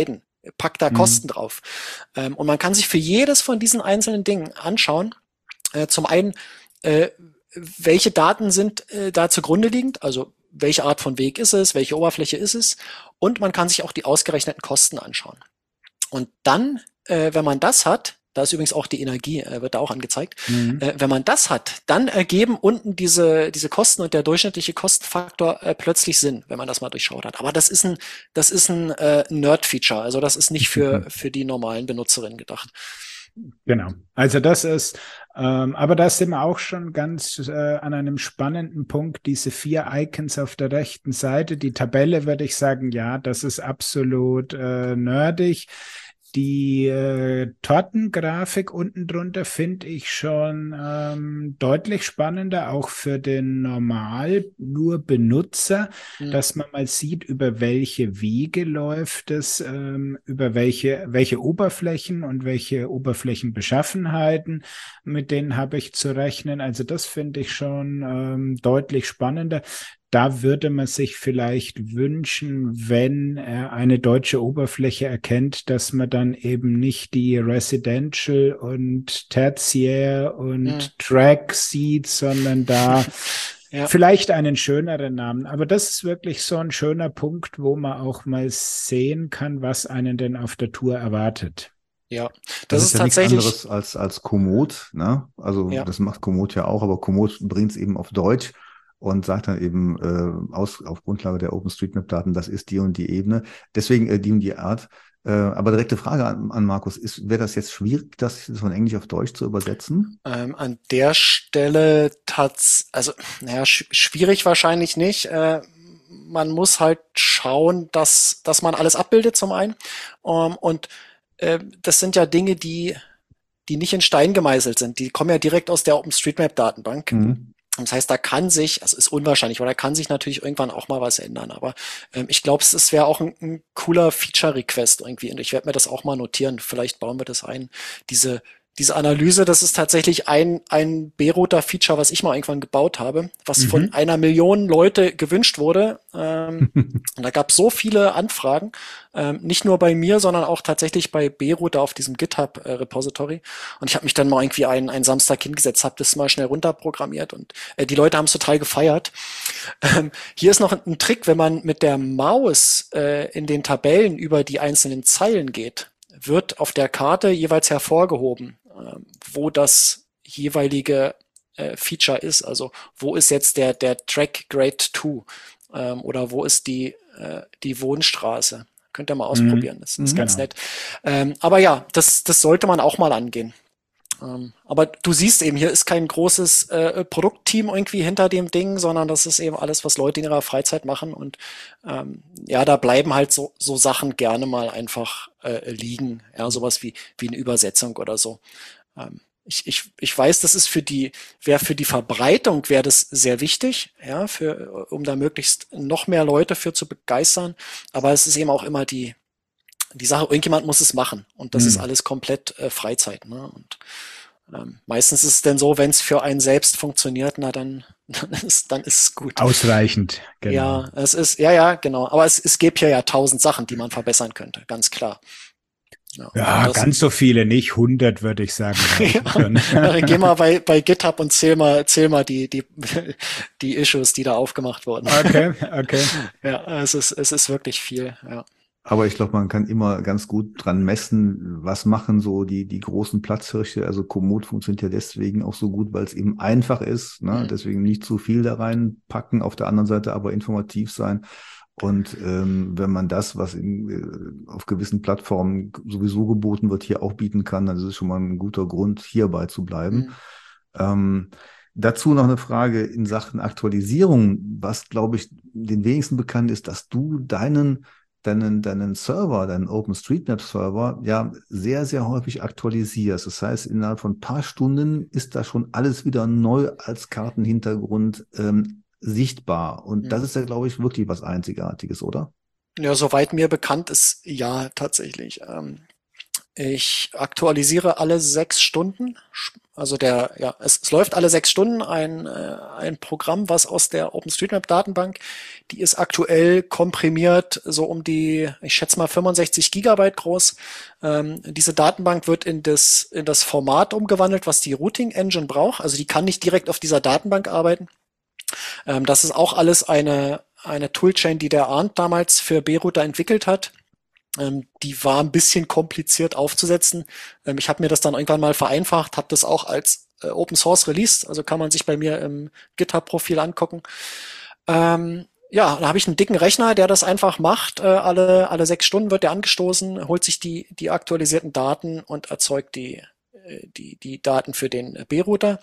packt da Kosten drauf. Und man kann sich für jedes von diesen einzelnen Dingen anschauen, zum einen, welche Daten sind da zugrunde liegend, also welche Art von Weg ist es, welche Oberfläche ist es, und man kann sich auch die ausgerechneten Kosten anschauen. Und dann, wenn man das hat, da ist übrigens auch die Energie, wird da auch angezeigt, wenn man das hat, dann ergeben unten diese Kosten und der durchschnittliche Kostenfaktor plötzlich Sinn, wenn man das mal durchschaut hat. Aber das ist ein Nerd-Feature, also das ist nicht für die normalen Benutzerinnen gedacht. Genau. Also das ist, aber da sind wir auch schon ganz an einem spannenden Punkt. Diese 4 Icons auf der rechten Seite, die Tabelle, würde ich sagen, ja, das ist absolut nerdig. Die Tortengrafik unten drunter finde ich schon deutlich spannender, auch für den normal nur Benutzer, dass man mal sieht, über welche Wege läuft es, über welche Oberflächen und welche Oberflächenbeschaffenheiten, mit denen habe ich zu rechnen. Also das finde ich schon deutlich spannender. Da würde man sich vielleicht wünschen, wenn er eine deutsche Oberfläche erkennt, dass man dann eben nicht die Residential und Tertiär und Track sieht, sondern da vielleicht einen schöneren Namen. Aber das ist wirklich so ein schöner Punkt, wo man auch mal sehen kann, was einen denn auf der Tour erwartet. Ja, das ist ja tatsächlich nichts anderes als Komoot, ne? Also das macht Komoot ja auch, aber Komoot bringt es eben auf Deutsch und sagt dann eben auf Grundlage der OpenStreetMap-Daten, das ist die und die Ebene, deswegen die und die Art. Aber direkte Frage an Markus, wäre das jetzt schwierig, das von Englisch auf Deutsch zu übersetzen? An der Stelle schwierig wahrscheinlich nicht. Man muss halt schauen, dass man alles abbildet zum einen. Und das sind ja Dinge, die nicht in Stein gemeißelt sind. Die kommen ja direkt aus der OpenStreetMap-Datenbank. Das heißt, da kann sich, also ist unwahrscheinlich, aber da kann sich natürlich irgendwann auch mal was ändern. Aber ich glaube, es wäre auch ein cooler Feature-Request irgendwie. Und ich werde mir das auch mal notieren. Vielleicht bauen wir das ein. Diese Analyse, das ist tatsächlich ein B-Router-Feature, was ich mal irgendwann gebaut habe, was von 1 Million Leute gewünscht wurde. Und da gab es so viele Anfragen, nicht nur bei mir, sondern auch tatsächlich bei B-Router auf diesem GitHub-Repository. Und ich habe mich dann mal irgendwie einen Samstag hingesetzt, habe das mal schnell runterprogrammiert und die Leute haben es total gefeiert. Hier ist noch ein Trick, wenn man mit der Maus in den Tabellen über die einzelnen Zeilen geht, wird auf der Karte jeweils hervorgehoben, wo das jeweilige Feature ist. Also wo ist jetzt der Track Grade 2 oder wo ist die Wohnstraße. Könnt ihr mal ausprobieren, das ist ganz nett. Aber ja, das sollte man auch mal angehen. Aber du siehst eben, hier ist kein großes Produktteam irgendwie hinter dem Ding, sondern das ist eben alles, was Leute in ihrer Freizeit machen. Und da bleiben halt so Sachen gerne mal einfach liegen. Ja, sowas wie eine Übersetzung oder so. Ich weiß, das ist für die Verbreitung wäre das sehr wichtig, ja, um da möglichst noch mehr Leute für zu begeistern. Aber es ist eben auch immer die Sache, irgendjemand muss es machen. Und das ist alles komplett Freizeit, ne? Und meistens ist es dann so, wenn es für einen selbst funktioniert, na dann ist es gut. Ausreichend, genau. Ja, es ist, ja, genau. Aber es gäbe hier ja 1000 Sachen, die man verbessern könnte, ganz klar. Ja, ganz so viele nicht, 100 würde ich sagen. Dann geh mal bei GitHub und zähl mal die Issues, die da aufgemacht wurden. Okay. Ja, es ist wirklich viel, ja. Aber ich glaube, man kann immer ganz gut dran messen, was machen so die großen Platzhirsche. Also Komoot funktioniert ja deswegen auch so gut, weil es eben einfach ist, ne? Deswegen nicht zu viel da reinpacken, auf der anderen Seite aber informativ sein. Und wenn man das, was auf gewissen Plattformen sowieso geboten wird, hier auch bieten kann, dann ist es schon mal ein guter Grund, hierbei zu bleiben. Dazu noch eine Frage in Sachen Aktualisierung, was, glaube ich, den wenigsten bekannt ist, dass du deinen Server, deinen OpenStreetMap-Server ja sehr, sehr häufig aktualisierst. Das heißt, innerhalb von ein paar Stunden ist da schon alles wieder neu als Kartenhintergrund sichtbar. Und das ist ja, glaube ich, wirklich was Einzigartiges, oder? Ja, soweit mir bekannt ist, ja, tatsächlich. Ich aktualisiere alle 6 Stunden. Also es läuft alle 6 Stunden ein Programm, was aus der OpenStreetMap-Datenbank, die ist aktuell komprimiert so um die, ich schätze mal 65 Gigabyte groß. Diese Datenbank wird in das Format umgewandelt, was die Routing Engine braucht. Also die kann nicht direkt auf dieser Datenbank arbeiten. Das ist auch alles eine Toolchain, die der Arndt damals für B-Router entwickelt hat. Die war ein bisschen kompliziert aufzusetzen. Ich habe mir das dann irgendwann mal vereinfacht, habe das auch als Open Source released, also kann man sich bei mir im GitHub-Profil angucken. Da habe ich einen dicken Rechner, der das einfach macht. Alle 6 Stunden wird der angestoßen, holt sich die aktualisierten Daten und erzeugt die Daten für den B-Router.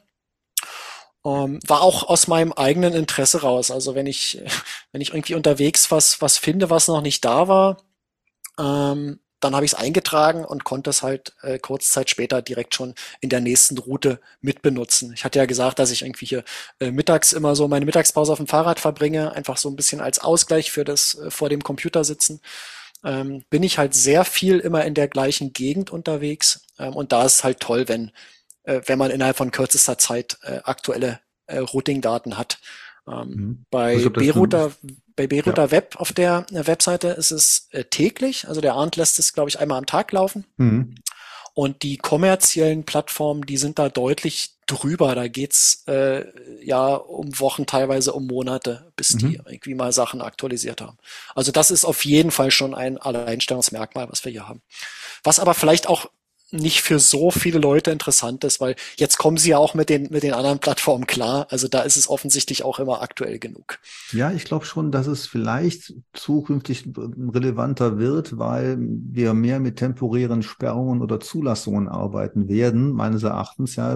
War auch aus meinem eigenen Interesse raus. Also wenn ich irgendwie unterwegs was finde, was noch nicht da war, dann habe ich es eingetragen und konnte es halt kurze Zeit später direkt schon in der nächsten Route mitbenutzen. Ich hatte ja gesagt, dass ich irgendwie hier mittags immer so meine Mittagspause auf dem Fahrrad verbringe, einfach so ein bisschen als Ausgleich für das vor dem Computer sitzen. Bin ich halt sehr viel immer in der gleichen Gegend unterwegs. Und da ist es halt toll, wenn man innerhalb von kürzester Zeit aktuelle Routing-Daten hat. Bei B-Router Web auf der Webseite ist es täglich, also der Arndt lässt es, glaube ich, einmal am Tag laufen. Und die kommerziellen Plattformen, die sind da deutlich drüber. Da geht's um Wochen, teilweise um Monate, bis die irgendwie mal Sachen aktualisiert haben. Also das ist auf jeden Fall schon ein Alleinstellungsmerkmal, was wir hier haben. Was aber vielleicht auch nicht für so viele Leute interessant ist, weil jetzt kommen sie ja auch mit den anderen Plattformen klar. Also da ist es offensichtlich auch immer aktuell genug. Ja, ich glaube schon, dass es vielleicht zukünftig relevanter wird, weil wir mehr mit temporären Sperrungen oder Zulassungen arbeiten werden. Meines Erachtens, ja,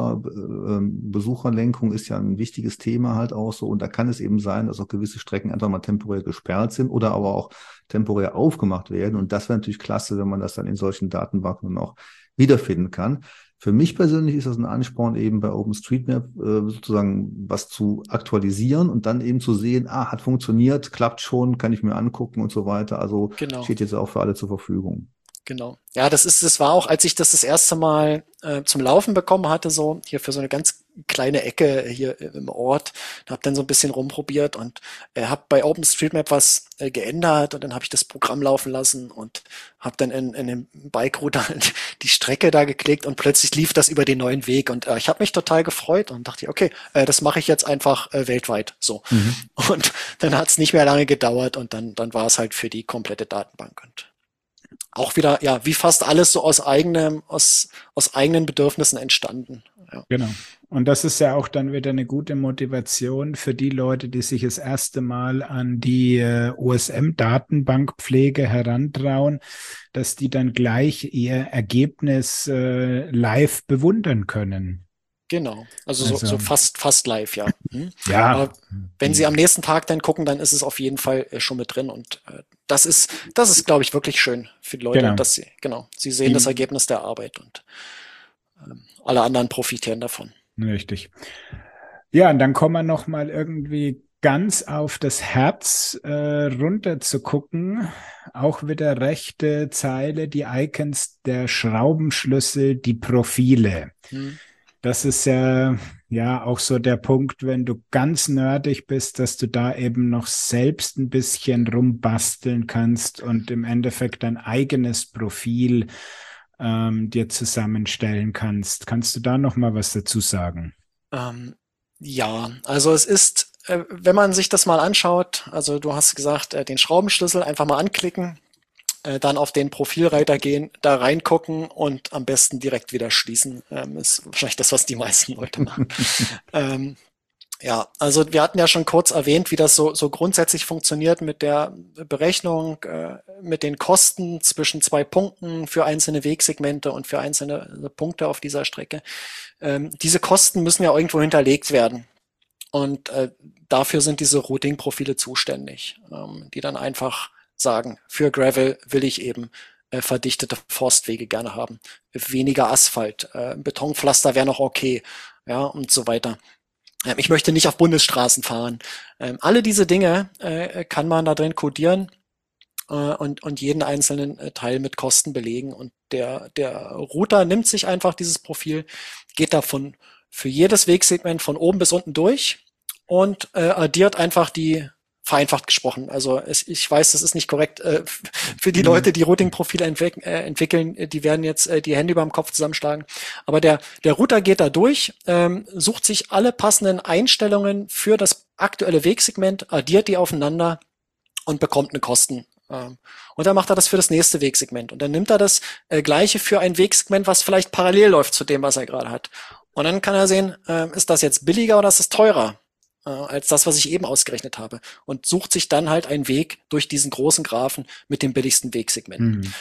Besucherlenkung ist ja ein wichtiges Thema halt auch so. Und da kann es eben sein, dass auch gewisse Strecken einfach mal temporär gesperrt sind oder aber auch temporär aufgemacht werden. Und das wäre natürlich klasse, wenn man das dann in solchen Datenbanken auch wiederfinden kann. Für mich persönlich ist das ein Ansporn, eben bei OpenStreetMap sozusagen was zu aktualisieren und dann eben zu sehen, hat funktioniert, klappt schon, kann ich mir angucken und so weiter. Also steht jetzt auch für alle zur Verfügung. Genau. Ja, das war auch, als ich das erste Mal zum Laufen bekommen hatte, so hier für so eine ganz kleine Ecke hier im Ort, habe dann so ein bisschen rumprobiert und habe bei OpenStreetMap was geändert und dann habe ich das Programm laufen lassen und habe dann in dem Bike-Router die Strecke da geklickt und plötzlich lief das über den neuen Weg und ich habe mich total gefreut und dachte, okay, das mache ich jetzt einfach weltweit so. Und dann hat es nicht mehr lange gedauert und dann war es halt für die komplette Datenbank und auch wieder, ja, wie fast alles so aus eigenen Bedürfnissen entstanden. Ja. Genau. Und das ist ja auch dann wieder eine gute Motivation für die Leute, die sich das erste Mal an die OSM-Datenbankpflege herantrauen, dass die dann gleich ihr Ergebnis live bewundern können. Genau, also so fast live, ja. Ja. Aber wenn Sie am nächsten Tag dann gucken, dann ist es auf jeden Fall schon mit drin und das ist, glaube ich, wirklich schön für die Leute, dass sie sehen das Ergebnis der Arbeit und alle anderen profitieren davon. Richtig. Ja, und dann kommen wir noch mal irgendwie ganz auf das Herz runter zu gucken. Auch wieder rechte Zeile, die Icons, der Schraubenschlüssel, die Profile. Das ist ja auch so der Punkt, wenn du ganz nerdig bist, dass du da eben noch selbst ein bisschen rumbasteln kannst und im Endeffekt dein eigenes Profil dir zusammenstellen kannst. Kannst du da noch mal was dazu sagen? Ja, also es ist, wenn man sich das mal anschaut, also du hast gesagt, den Schraubenschlüssel einfach mal anklicken, dann auf den Profilreiter gehen, da reingucken und am besten direkt wieder schließen. Ist wahrscheinlich das, was die meisten Leute machen. Ja, also wir hatten ja schon kurz erwähnt, wie das so grundsätzlich funktioniert mit der Berechnung, mit den Kosten zwischen 2 Punkten für einzelne Wegsegmente und für einzelne Punkte auf dieser Strecke. Diese Kosten müssen ja irgendwo hinterlegt werden. Und dafür sind diese Routing-Profile zuständig, die dann einfach sagen, für Gravel will ich eben verdichtete Forstwege gerne haben, weniger Asphalt, Betonpflaster wäre noch okay, ja, und so weiter. Ich möchte nicht auf Bundesstraßen fahren. Alle diese Dinge kann man da drin codieren und jeden einzelnen Teil mit Kosten belegen. Und der Router nimmt sich einfach dieses Profil, geht davon für jedes Wegsegment von oben bis unten durch und addiert einfach die, vereinfacht gesprochen. Also ich weiß, das ist nicht korrekt für die Leute, die Routing-Profile entwickeln, die werden jetzt die Hände über dem Kopf zusammenschlagen. Aber der Router geht da durch, sucht sich alle passenden Einstellungen für das aktuelle Wegsegment, addiert die aufeinander und bekommt eine Kosten. Und dann macht er das für das nächste Wegsegment. Und dann nimmt er das Gleiche für ein Wegsegment, was vielleicht parallel läuft zu dem, was er gerade hat. Und dann kann er sehen, ist das jetzt billiger oder ist es teurer als das, was ich eben ausgerechnet habe. Und sucht sich dann halt einen Weg durch diesen großen Graphen mit dem billigsten Wegsegment.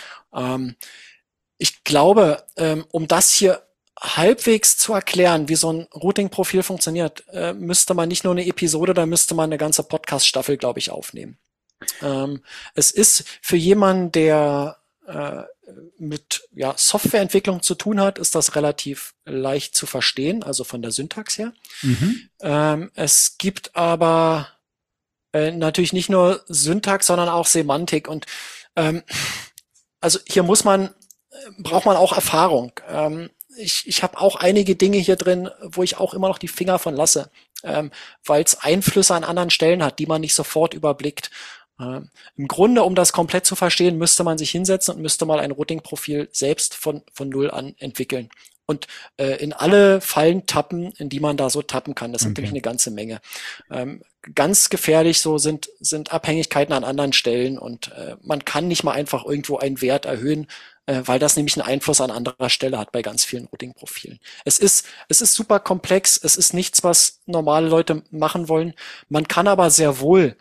Ich glaube, um das hier halbwegs zu erklären, wie so ein Routing-Profil funktioniert, müsste man nicht nur eine Episode, da müsste man eine ganze Podcast-Staffel, glaube ich, aufnehmen. Es ist für jemanden, der mit Softwareentwicklung zu tun hat, ist das relativ leicht zu verstehen, also von der Syntax her. Es gibt aber natürlich nicht nur Syntax, sondern auch Semantik und also hier braucht man auch Erfahrung. Ich habe auch einige Dinge hier drin, wo ich auch immer noch die Finger von lasse, weil es Einflüsse an anderen Stellen hat, die man nicht sofort überblickt. Im Grunde, um das komplett zu verstehen, müsste man sich hinsetzen und müsste mal ein Routing-Profil selbst von null an entwickeln und in alle Fallen tappen, in die man da so tappen kann. Das sind nämlich eine ganze Menge. Ganz gefährlich so sind Abhängigkeiten an anderen Stellen und man kann nicht mal einfach irgendwo einen Wert erhöhen, weil das nämlich einen Einfluss an anderer Stelle hat bei ganz vielen Routing-Profilen. Es ist super komplex, es ist nichts, was normale Leute machen wollen. Man kann aber sehr wohl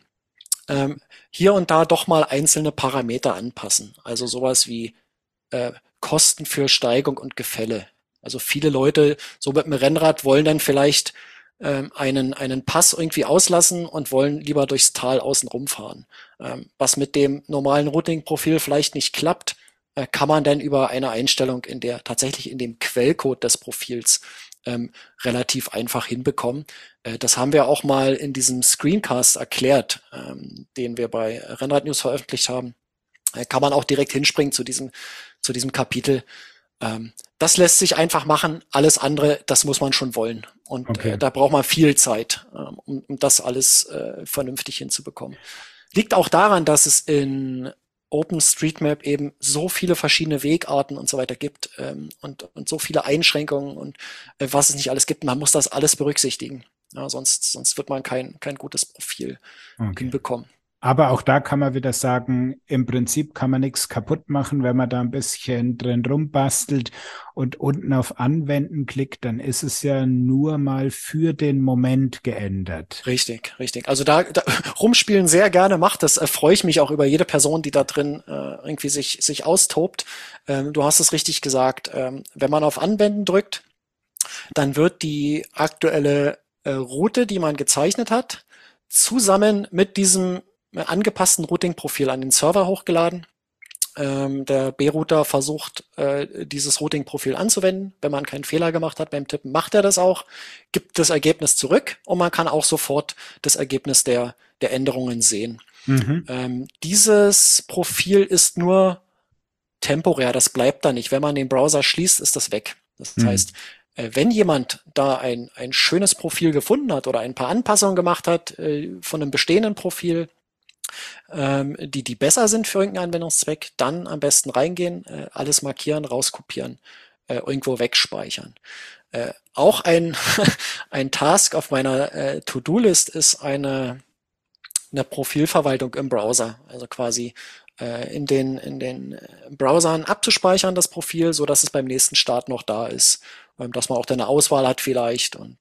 hier und da doch mal einzelne Parameter anpassen. Also sowas wie Kosten für Steigung und Gefälle. Also viele Leute so mit dem Rennrad wollen dann vielleicht einen Pass irgendwie auslassen und wollen lieber durchs Tal außen rumfahren. Was mit dem normalen Routing-Profil vielleicht nicht klappt, kann man dann über eine Einstellung tatsächlich in dem Quellcode des Profils relativ einfach hinbekommen. Das haben wir auch mal in diesem Screencast erklärt, den wir bei Rennrad News veröffentlicht haben. Kann man auch direkt hinspringen zu diesem Kapitel. Das lässt sich einfach machen. Alles andere, das muss man schon wollen. Und da braucht man viel Zeit, um das alles vernünftig hinzubekommen. Liegt auch daran, dass es in OpenStreetMap eben so viele verschiedene Wegarten und so weiter gibt und so viele Einschränkungen und was es nicht alles gibt. Man muss das alles berücksichtigen. Ja, sonst wird man kein gutes Profil hinbekommen. Aber auch da kann man wieder sagen, im Prinzip kann man nichts kaputt machen, wenn man da ein bisschen drin rumbastelt und unten auf Anwenden klickt, dann ist es ja nur mal für den Moment geändert. Richtig. Also da rumspielen sehr gerne macht das. Freue ich mich auch über jede Person, die da drin irgendwie sich austobt. Du hast es richtig gesagt. Wenn man auf Anwenden drückt, dann wird die aktuelle Route, die man gezeichnet hat, zusammen mit diesem angepassten Routing-Profil an den Server hochgeladen. Der B-Router versucht, dieses Routing-Profil anzuwenden. Wenn man keinen Fehler gemacht hat beim Tippen, macht er das auch, gibt das Ergebnis zurück und man kann auch sofort das Ergebnis der Änderungen sehen. Dieses Profil ist nur temporär, das bleibt da nicht. Wenn man den Browser schließt, ist das weg. Das heißt, wenn jemand da ein schönes Profil gefunden hat oder ein paar Anpassungen gemacht hat von einem bestehenden Profil, die besser sind für irgendeinen Anwendungszweck, dann am besten reingehen, alles markieren, rauskopieren, irgendwo wegspeichern. Auch ein Task auf meiner To-Do-List ist eine Profilverwaltung im Browser, also quasi in den Browsern abzuspeichern, das Profil, so dass es beim nächsten Start noch da ist, dass man auch dann eine Auswahl hat vielleicht und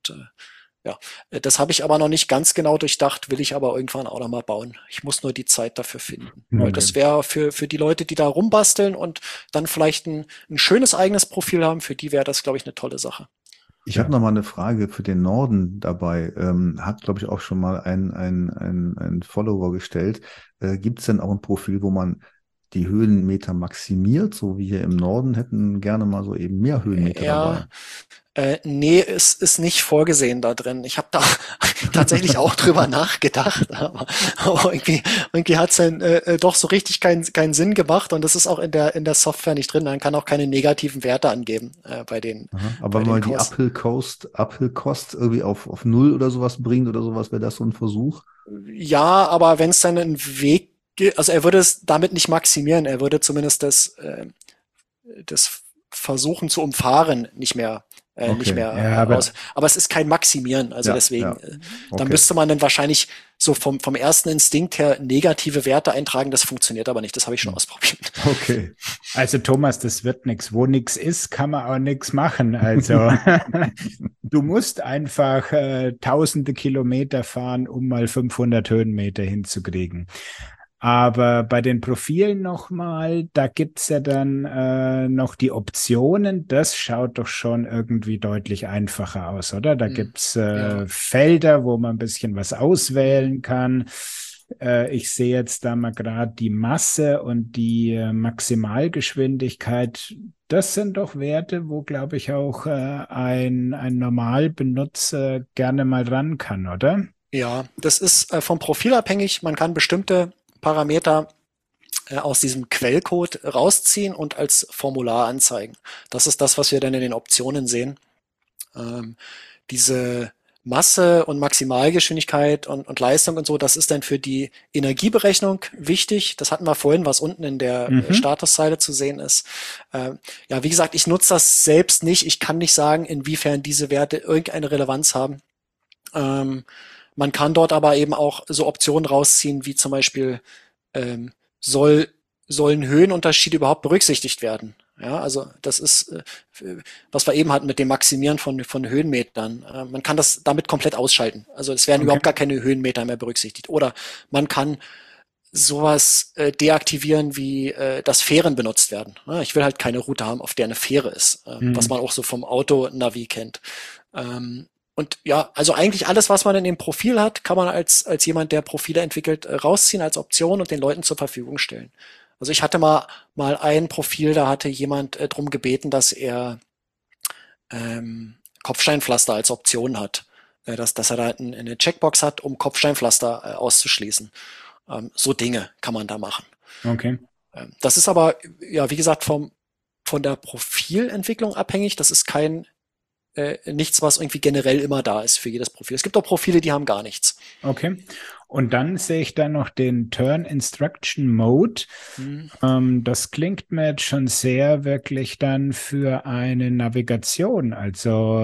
das habe ich aber noch nicht ganz genau durchdacht, will ich aber irgendwann auch noch mal bauen. Ich muss nur die Zeit dafür finden. Weil das wäre für die Leute, die da rumbasteln und dann vielleicht ein schönes eigenes Profil haben, für die wäre das, glaube ich, eine tolle Sache. Ich habe noch mal eine Frage für den Norden dabei. Hat, glaube ich, auch schon mal ein Follower gestellt. Gibt es denn auch ein Profil, wo man die Höhenmeter maximiert, so wie hier im Norden, hätten gerne mal so eben mehr Höhenmeter dabei. Nee, es ist nicht vorgesehen da drin. Ich habe da tatsächlich auch drüber nachgedacht, aber irgendwie hat es dann doch so richtig keinen Sinn gemacht und das ist auch in der Software nicht drin. Man kann auch keine negativen Werte angeben bei den Aber wenn man die Uphill Cost irgendwie auf 0 oder sowas bringt oder sowas, wäre das so ein Versuch? Ja, aber wenn es dann einen Weg gibt, also er würde es damit nicht maximieren, er würde zumindest das Versuchen zu umfahren nicht mehr Ja, aber es ist kein Maximieren, also deswegen, Okay. dann müsste man dann wahrscheinlich so vom ersten Instinkt her negative Werte eintragen, das funktioniert aber nicht, das habe ich schon ausprobiert. Okay. Also Thomas, das wird nichts. Wo nichts ist, kann man auch nichts machen. Also du musst einfach tausende Kilometer fahren, um mal 500 Höhenmeter hinzukriegen. Aber bei den Profilen nochmal, da gibt's ja dann noch die Optionen. Das schaut doch schon irgendwie deutlich einfacher aus, oder? Da gibt's Ja. Felder, wo man ein bisschen was auswählen kann. Ich sehe jetzt da mal gerade die Masse und die Maximalgeschwindigkeit. Das sind doch Werte, wo, glaube ich, auch ein Normalbenutzer gerne mal ran kann, oder? Ja, das ist vom Profil abhängig. Man kann bestimmte Parameter aus diesem Quellcode rausziehen und als Formular anzeigen. Das ist das, was wir dann in den Optionen sehen. Diese Masse und Maximalgeschwindigkeit und Leistung und so, das ist dann für die Energieberechnung wichtig. Das hatten wir vorhin, was unten in der Statuszeile zu sehen ist. Ja, wie gesagt, ich nutze das selbst nicht. Ich kann nicht sagen, inwiefern diese Werte irgendeine Relevanz haben. Man kann dort aber eben auch so Optionen rausziehen, wie zum Beispiel sollen Höhenunterschiede überhaupt berücksichtigt werden? Ja, also das ist, was wir eben hatten mit dem Maximieren von Höhenmetern. Man kann das damit komplett ausschalten. Also es werden überhaupt gar keine Höhenmeter mehr berücksichtigt. Oder man kann sowas deaktivieren, wie dass Fähren benutzt werden. Ja, ich will halt keine Route haben, auf der eine Fähre ist, was man auch so vom Auto-Navi kennt. Und ja, also eigentlich alles, was man in dem Profil hat, kann man als jemand, der Profile entwickelt, rausziehen als Option und den Leuten zur Verfügung stellen. Also ich hatte mal ein Profil, da hatte jemand drum gebeten, dass er Kopfsteinpflaster als Option hat. Dass er da eine Checkbox hat, um Kopfsteinpflaster auszuschließen. So Dinge kann man da machen. Okay. Das ist aber, ja, wie gesagt, von der Profilentwicklung abhängig. Das ist nichts, was irgendwie generell immer da ist für jedes Profil. Es gibt auch Profile, die haben gar nichts. Okay. Und dann sehe ich da noch den Turn Instruction Mode. Das klingt mir jetzt schon sehr wirklich dann für eine Navigation, also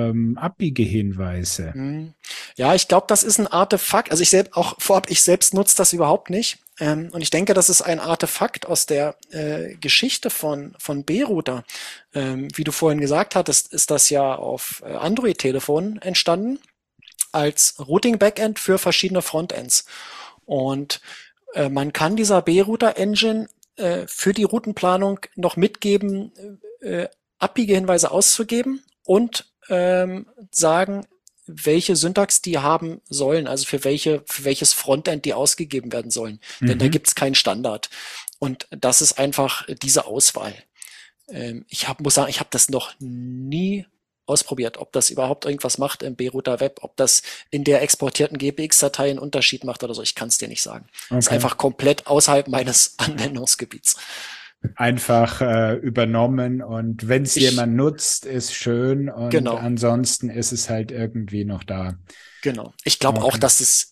Abbiegehinweise. Ja, ich glaube, das ist ein Artefakt. Also ich selbst nutze das überhaupt nicht. Und ich denke, das ist ein Artefakt aus der Geschichte von B-Router. Wie du vorhin gesagt hattest, ist das ja auf Android-Telefonen entstanden als Routing-Backend für verschiedene Frontends. Und man kann dieser B-Router-Engine für die Routenplanung noch mitgeben, Abbiegehinweise auszugeben und sagen, welche Syntax die haben sollen, also für welches Frontend die ausgegeben werden sollen. Denn da gibt's keinen Standard. Und das ist einfach diese Auswahl. Muss sagen, ich habe das noch nie ausprobiert, ob das überhaupt irgendwas macht im B-Router Web, ob das in der exportierten GPX-Datei einen Unterschied macht oder so. Ich kann es dir nicht sagen. Okay. Ist einfach komplett außerhalb meines Anwendungsgebiets. Einfach übernommen und wenn es jemand nutzt, ist schön und ansonsten ist es halt irgendwie noch da. Genau. Ich glaube auch, dass es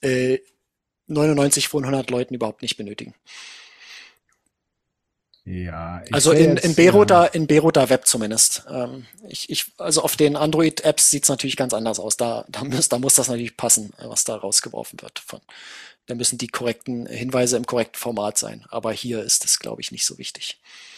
99 von 100 Leuten überhaupt nicht benötigen. Ja. Also in B-Router Web zumindest. Also auf den Android-Apps sieht es natürlich ganz anders aus. Da muss das natürlich passen, was da rausgeworfen wird. Da müssen die korrekten Hinweise im korrekten Format sein. Aber hier ist es, glaube ich, nicht so wichtig.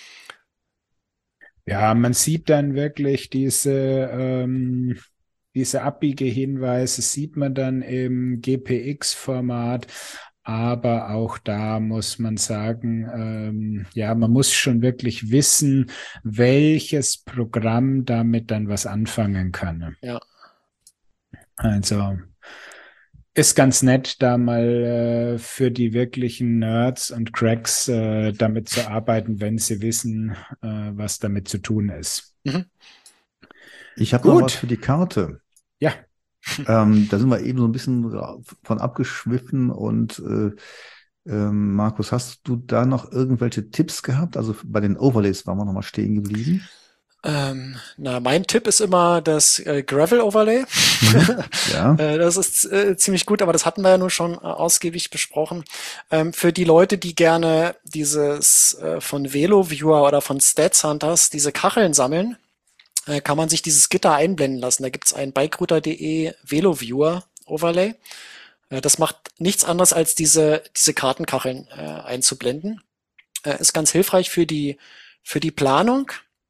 Ja, man sieht dann wirklich diese Abbiegehinweise sieht man dann im GPX-Format. Aber auch da muss man sagen, man muss schon wirklich wissen, welches Programm damit dann was anfangen kann. Ja. Also Ist ganz nett, da mal für die wirklichen Nerds und Cracks damit zu arbeiten, wenn sie wissen, was damit zu tun ist. Mhm. Ich habe noch was Gut, für die Karte. ja. Da sind wir eben so ein bisschen von abgeschwiffen und Markus, hast du da noch irgendwelche Tipps gehabt? Also bei den Overlays waren wir noch mal stehen geblieben. Mein Tipp ist immer das Gravel-Overlay. Ja. Das ist ziemlich gut, aber das hatten wir ja nun schon ausgiebig besprochen. Für die Leute, die gerne dieses von VeloViewer oder von Stats Hunters diese Kacheln sammeln, kann man sich dieses Gitter einblenden lassen. Da gibt's ein bikerouter.de VeloViewer Overlay. Das macht nichts anderes als diese Kartenkacheln einzublenden. Ist ganz hilfreich für die Planung.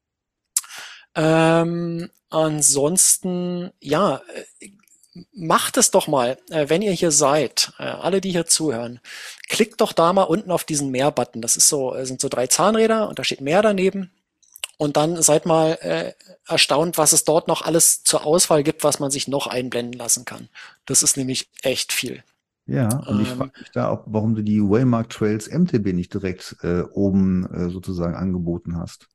Ansonsten, ja, macht es doch mal, wenn ihr hier seid, alle, die hier zuhören, klickt doch da mal unten auf diesen Mehr-Button. Das ist sind so 3 Zahnräder und da steht Mehr daneben. Und dann seid mal erstaunt, was es dort noch alles zur Auswahl gibt, was man sich noch einblenden lassen kann. Das ist nämlich echt viel. Ja, und ich frage mich da auch, warum du die Waymark Trails MTB nicht direkt oben sozusagen angeboten hast.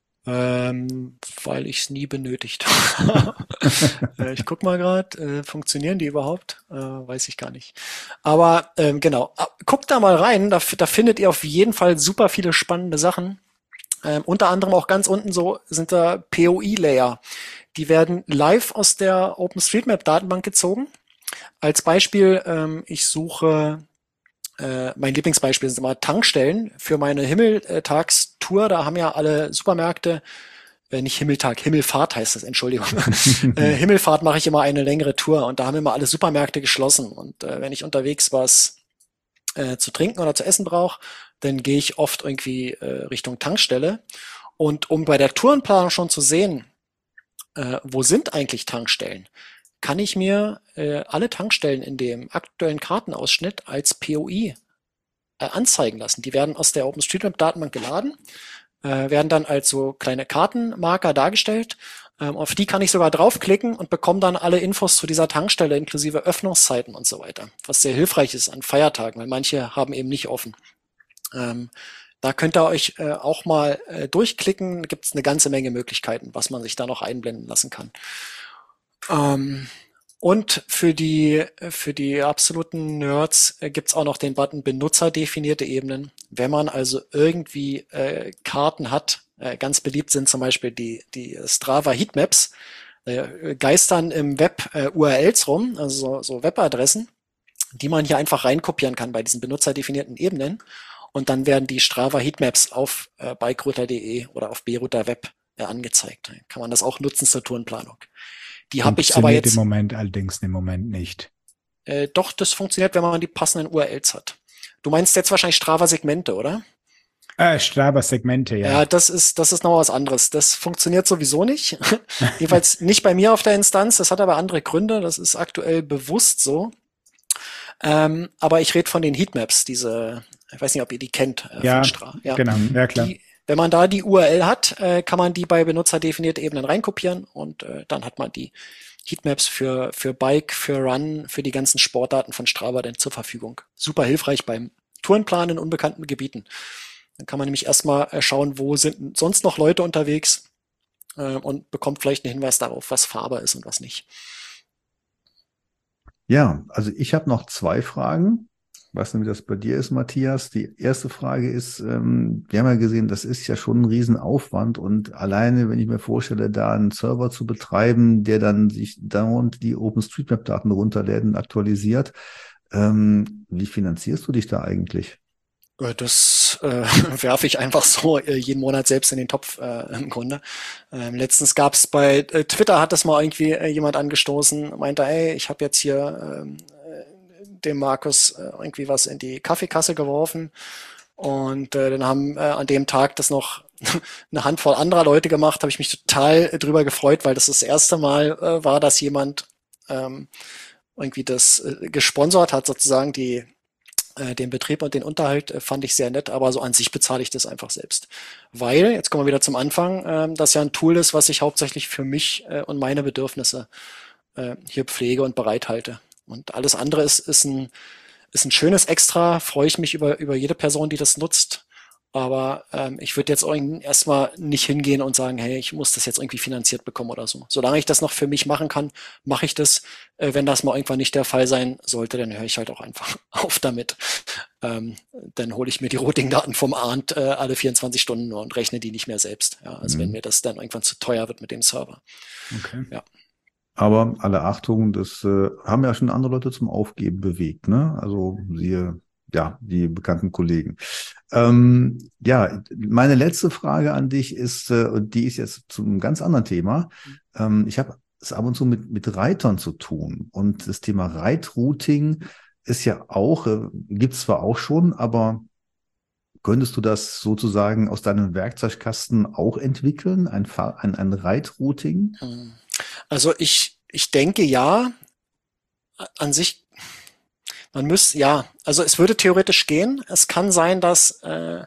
Weil ich es nie benötigt habe. Ich guck mal gerade, funktionieren die überhaupt? Weiß ich gar nicht. Aber genau, guckt da mal rein, da findet ihr auf jeden Fall super viele spannende Sachen. Unter anderem auch ganz unten so sind da POI-Layer. Die werden live aus der OpenStreetMap-Datenbank gezogen. Als Beispiel, ich suche mein Lieblingsbeispiel sind immer Tankstellen für meine Himmeltagstour. Da haben ja alle Supermärkte, nicht Himmeltag, Himmelfahrt heißt das, Entschuldigung. Himmelfahrt mache ich immer eine längere Tour und da haben immer alle Supermärkte geschlossen. Und wenn ich unterwegs was zu trinken oder zu essen brauche, dann gehe ich oft irgendwie Richtung Tankstelle. Und um bei der Tourenplanung schon zu sehen, wo sind eigentlich Tankstellen, kann ich mir alle Tankstellen in dem aktuellen Kartenausschnitt als POI anzeigen lassen. Die werden aus der OpenStreetMap-Datenbank geladen, werden dann als so kleine Kartenmarker dargestellt. Auf die kann ich sogar draufklicken und bekomme dann alle Infos zu dieser Tankstelle inklusive Öffnungszeiten und so weiter, was sehr hilfreich ist an Feiertagen, weil manche haben eben nicht offen. Da könnt ihr euch auch mal durchklicken. Da gibt es eine ganze Menge Möglichkeiten, was man sich da noch einblenden lassen kann. Und für die absoluten Nerds gibt's auch noch den Button benutzerdefinierte Ebenen. Wenn man also irgendwie Karten hat, ganz beliebt sind zum Beispiel die Strava Heatmaps, geistern im Web URLs rum, also so Webadressen, die man hier einfach reinkopieren kann bei diesen benutzerdefinierten Ebenen. Und dann werden die Strava Heatmaps auf bikerouter.de oder auf brouter Web angezeigt. Dann kann man das auch nutzen zur Tourenplanung. Die habe ich aber jetzt im Moment nicht. Doch, das funktioniert, wenn man die passenden URLs hat. Du meinst jetzt wahrscheinlich Strava-Segmente, oder? Strava-Segmente, ja. Ja, das ist noch was anderes. Das funktioniert sowieso nicht. Jedenfalls nicht bei mir auf der Instanz. Das hat aber andere Gründe. Das ist aktuell bewusst so. Aber ich rede von den Heatmaps, ich weiß nicht, ob ihr die kennt. Ja, von Strava. Ja, genau, ja klar. Wenn man da die URL hat, kann man die bei benutzerdefinierte Ebenen reinkopieren und dann hat man die Heatmaps für Bike, für Run, für die ganzen Sportdaten von Strava dann zur Verfügung. Super hilfreich beim Tourenplanen in unbekannten Gebieten. Dann kann man nämlich erstmal schauen, wo sind sonst noch Leute unterwegs und bekommt vielleicht einen Hinweis darauf, was fahrbar ist und was nicht. Ja, also ich habe noch 2 Fragen. Ich weiß nicht, wie das bei dir ist, Matthias. Die erste Frage ist, wir haben ja gesehen, das ist ja schon ein Riesenaufwand und alleine, wenn ich mir vorstelle, da einen Server zu betreiben, der dann sich dauernd die OpenStreetMap-Daten runterlädt und aktualisiert, wie finanzierst du dich da eigentlich? Das werfe ich einfach so jeden Monat selbst in den Topf im Grunde. Letztens gab's bei Twitter, hat das mal irgendwie jemand angestoßen, meinte, ey, ich habe jetzt hier dem Markus irgendwie was in die Kaffeekasse geworfen und dann haben an dem Tag das noch eine Handvoll anderer Leute gemacht, habe ich mich total drüber gefreut, weil das erste Mal war, dass jemand irgendwie das gesponsert hat, sozusagen den Betrieb und den Unterhalt fand ich sehr nett, aber so an sich bezahle ich das einfach selbst. Weil, jetzt kommen wir wieder zum Anfang, das ja ein Tool ist, was ich hauptsächlich für mich und meine Bedürfnisse hier pflege und bereithalte. Und alles andere ist ein schönes Extra, freue ich mich über jede Person, die das nutzt. Aber ich würde jetzt erstmal nicht hingehen und sagen, hey, ich muss das jetzt irgendwie finanziert bekommen oder so. Solange ich das noch für mich machen kann, mache ich das. Wenn das mal irgendwann nicht der Fall sein sollte, dann höre ich halt auch einfach auf damit. Dann hole ich mir die Routing-Daten vom Arndt alle 24 Stunden nur und rechne die nicht mehr selbst. Ja, also wenn mir das dann irgendwann zu teuer wird mit dem Server. Okay. Ja. Aber alle Achtung, das haben ja schon andere Leute zum Aufgeben bewegt, ne? Also siehe, ja, die bekannten Kollegen. Ja, meine letzte Frage an dich ist, und die ist jetzt zu einem ganz anderen Thema. Ich habe es ab und zu mit Reitern zu tun. Und das Thema Reitrouting ist ja auch, gibt es zwar auch schon, aber könntest du das sozusagen aus deinem Werkzeugkasten auch entwickeln, ein Reitrouting? Also ich denke ja, an sich, also es würde theoretisch gehen. Es kann sein, dass,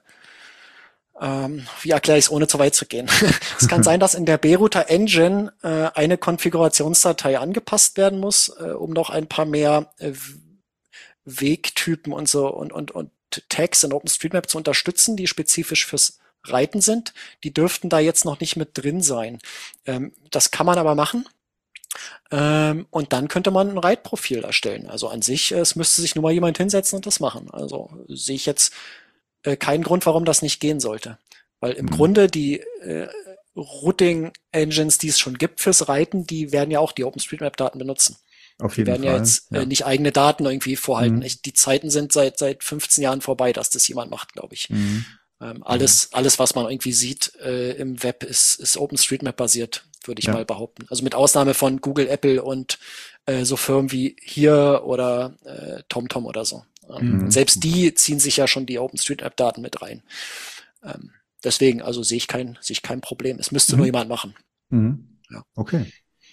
wie erkläre ich es, ohne zu weit zu gehen? Es kann sein, dass in der B-Router Engine eine Konfigurationsdatei angepasst werden muss, um noch ein paar mehr Wegtypen und so und Tags in OpenStreetMap zu unterstützen, die spezifisch fürs Reiten sind. Die dürften da jetzt noch nicht mit drin sein. Das kann man aber machen. Und dann könnte man ein Reitprofil erstellen. Also an sich, es müsste sich nur mal jemand hinsetzen und das machen. Also sehe ich jetzt keinen Grund, warum das nicht gehen sollte. Weil im Grunde die Routing-Engines, die es schon gibt fürs Reiten, die werden ja auch die OpenStreetMap-Daten benutzen. Auf jeden Die werden Fall. ja jetzt nicht eigene Daten irgendwie vorhalten. Die Zeiten sind seit 15 Jahren vorbei, dass das jemand macht, glaube ich. Alles, was man irgendwie sieht im Web, ist OpenStreetMap-basiert, würde ich mal behaupten. Also mit Ausnahme von Google, Apple und so Firmen wie hier oder TomTom oder so. Selbst die ziehen sich ja schon die OpenStreetMap-Daten mit rein. Deswegen, also sehe ich kein Problem. Es müsste nur jemand machen. Ja. Okay.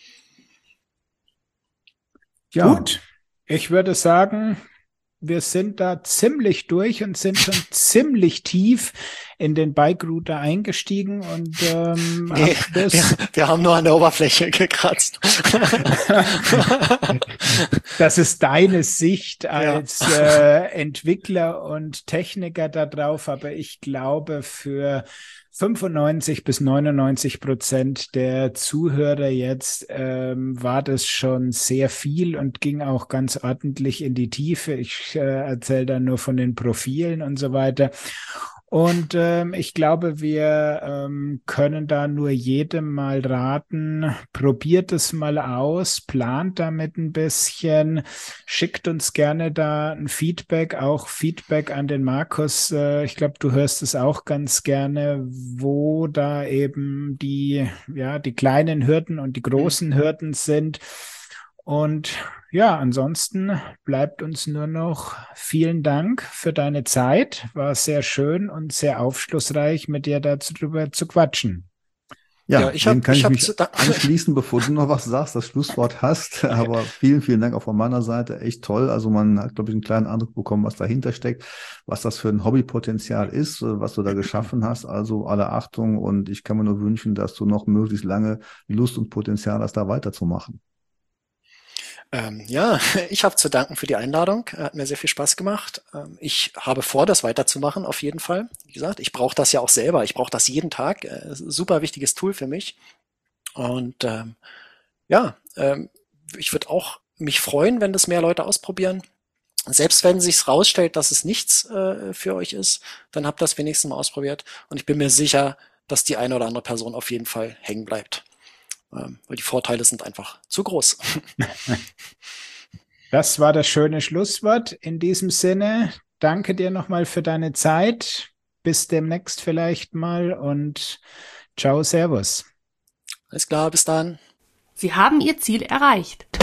Ja. Gut, ich würde sagen, wir sind da ziemlich durch und sind schon ziemlich tief in den Bike-Router eingestiegen und wir haben nur an der Oberfläche gekratzt. Das ist deine Sicht als Entwickler und Techniker da drauf, aber ich glaube, für 95-99% der Zuhörer jetzt war das schon sehr viel und ging auch ganz ordentlich in die Tiefe. Ich erzähle da nur von den Profilen und so weiter. Und ich glaube, wir können da nur jedem mal raten, probiert es mal aus, plant damit ein bisschen, schickt uns gerne da ein Feedback, auch Feedback an den Markus. Ich glaube, du hörst es auch ganz gerne, wo da eben die kleinen Hürden und die großen Hürden sind. Und ja, ansonsten bleibt uns nur noch vielen Dank für deine Zeit. War sehr schön und sehr aufschlussreich, mit dir darüber zu quatschen. Ja, kann ich mich anschließen, bevor du noch was sagst, das Schlusswort hast. Aber vielen, vielen Dank auch von meiner Seite. Echt toll. Also man hat, glaube ich, einen kleinen Eindruck bekommen, was dahinter steckt, was das für ein Hobbypotenzial ist, was du da geschaffen hast. Also alle Achtung und ich kann mir nur wünschen, dass du noch möglichst lange Lust und Potenzial hast, da weiterzumachen. Ich habe zu danken für die Einladung. Hat mir sehr viel Spaß gemacht. Ich habe vor, das weiterzumachen, auf jeden Fall. Wie gesagt, ich brauche das ja auch selber. Ich brauche das jeden Tag. Super wichtiges Tool für mich. Und ich würde auch mich freuen, wenn das mehr Leute ausprobieren. Selbst wenn sich's rausstellt, dass es nichts für euch ist, dann habt ihr das wenigstens mal ausprobiert. Und ich bin mir sicher, dass die eine oder andere Person auf jeden Fall hängen bleibt. Weil die Vorteile sind einfach zu groß. Das war das schöne Schlusswort. In diesem Sinne, danke dir nochmal für deine Zeit. Bis demnächst vielleicht mal und ciao, servus. Alles klar, bis dann. Sie haben Ihr Ziel erreicht.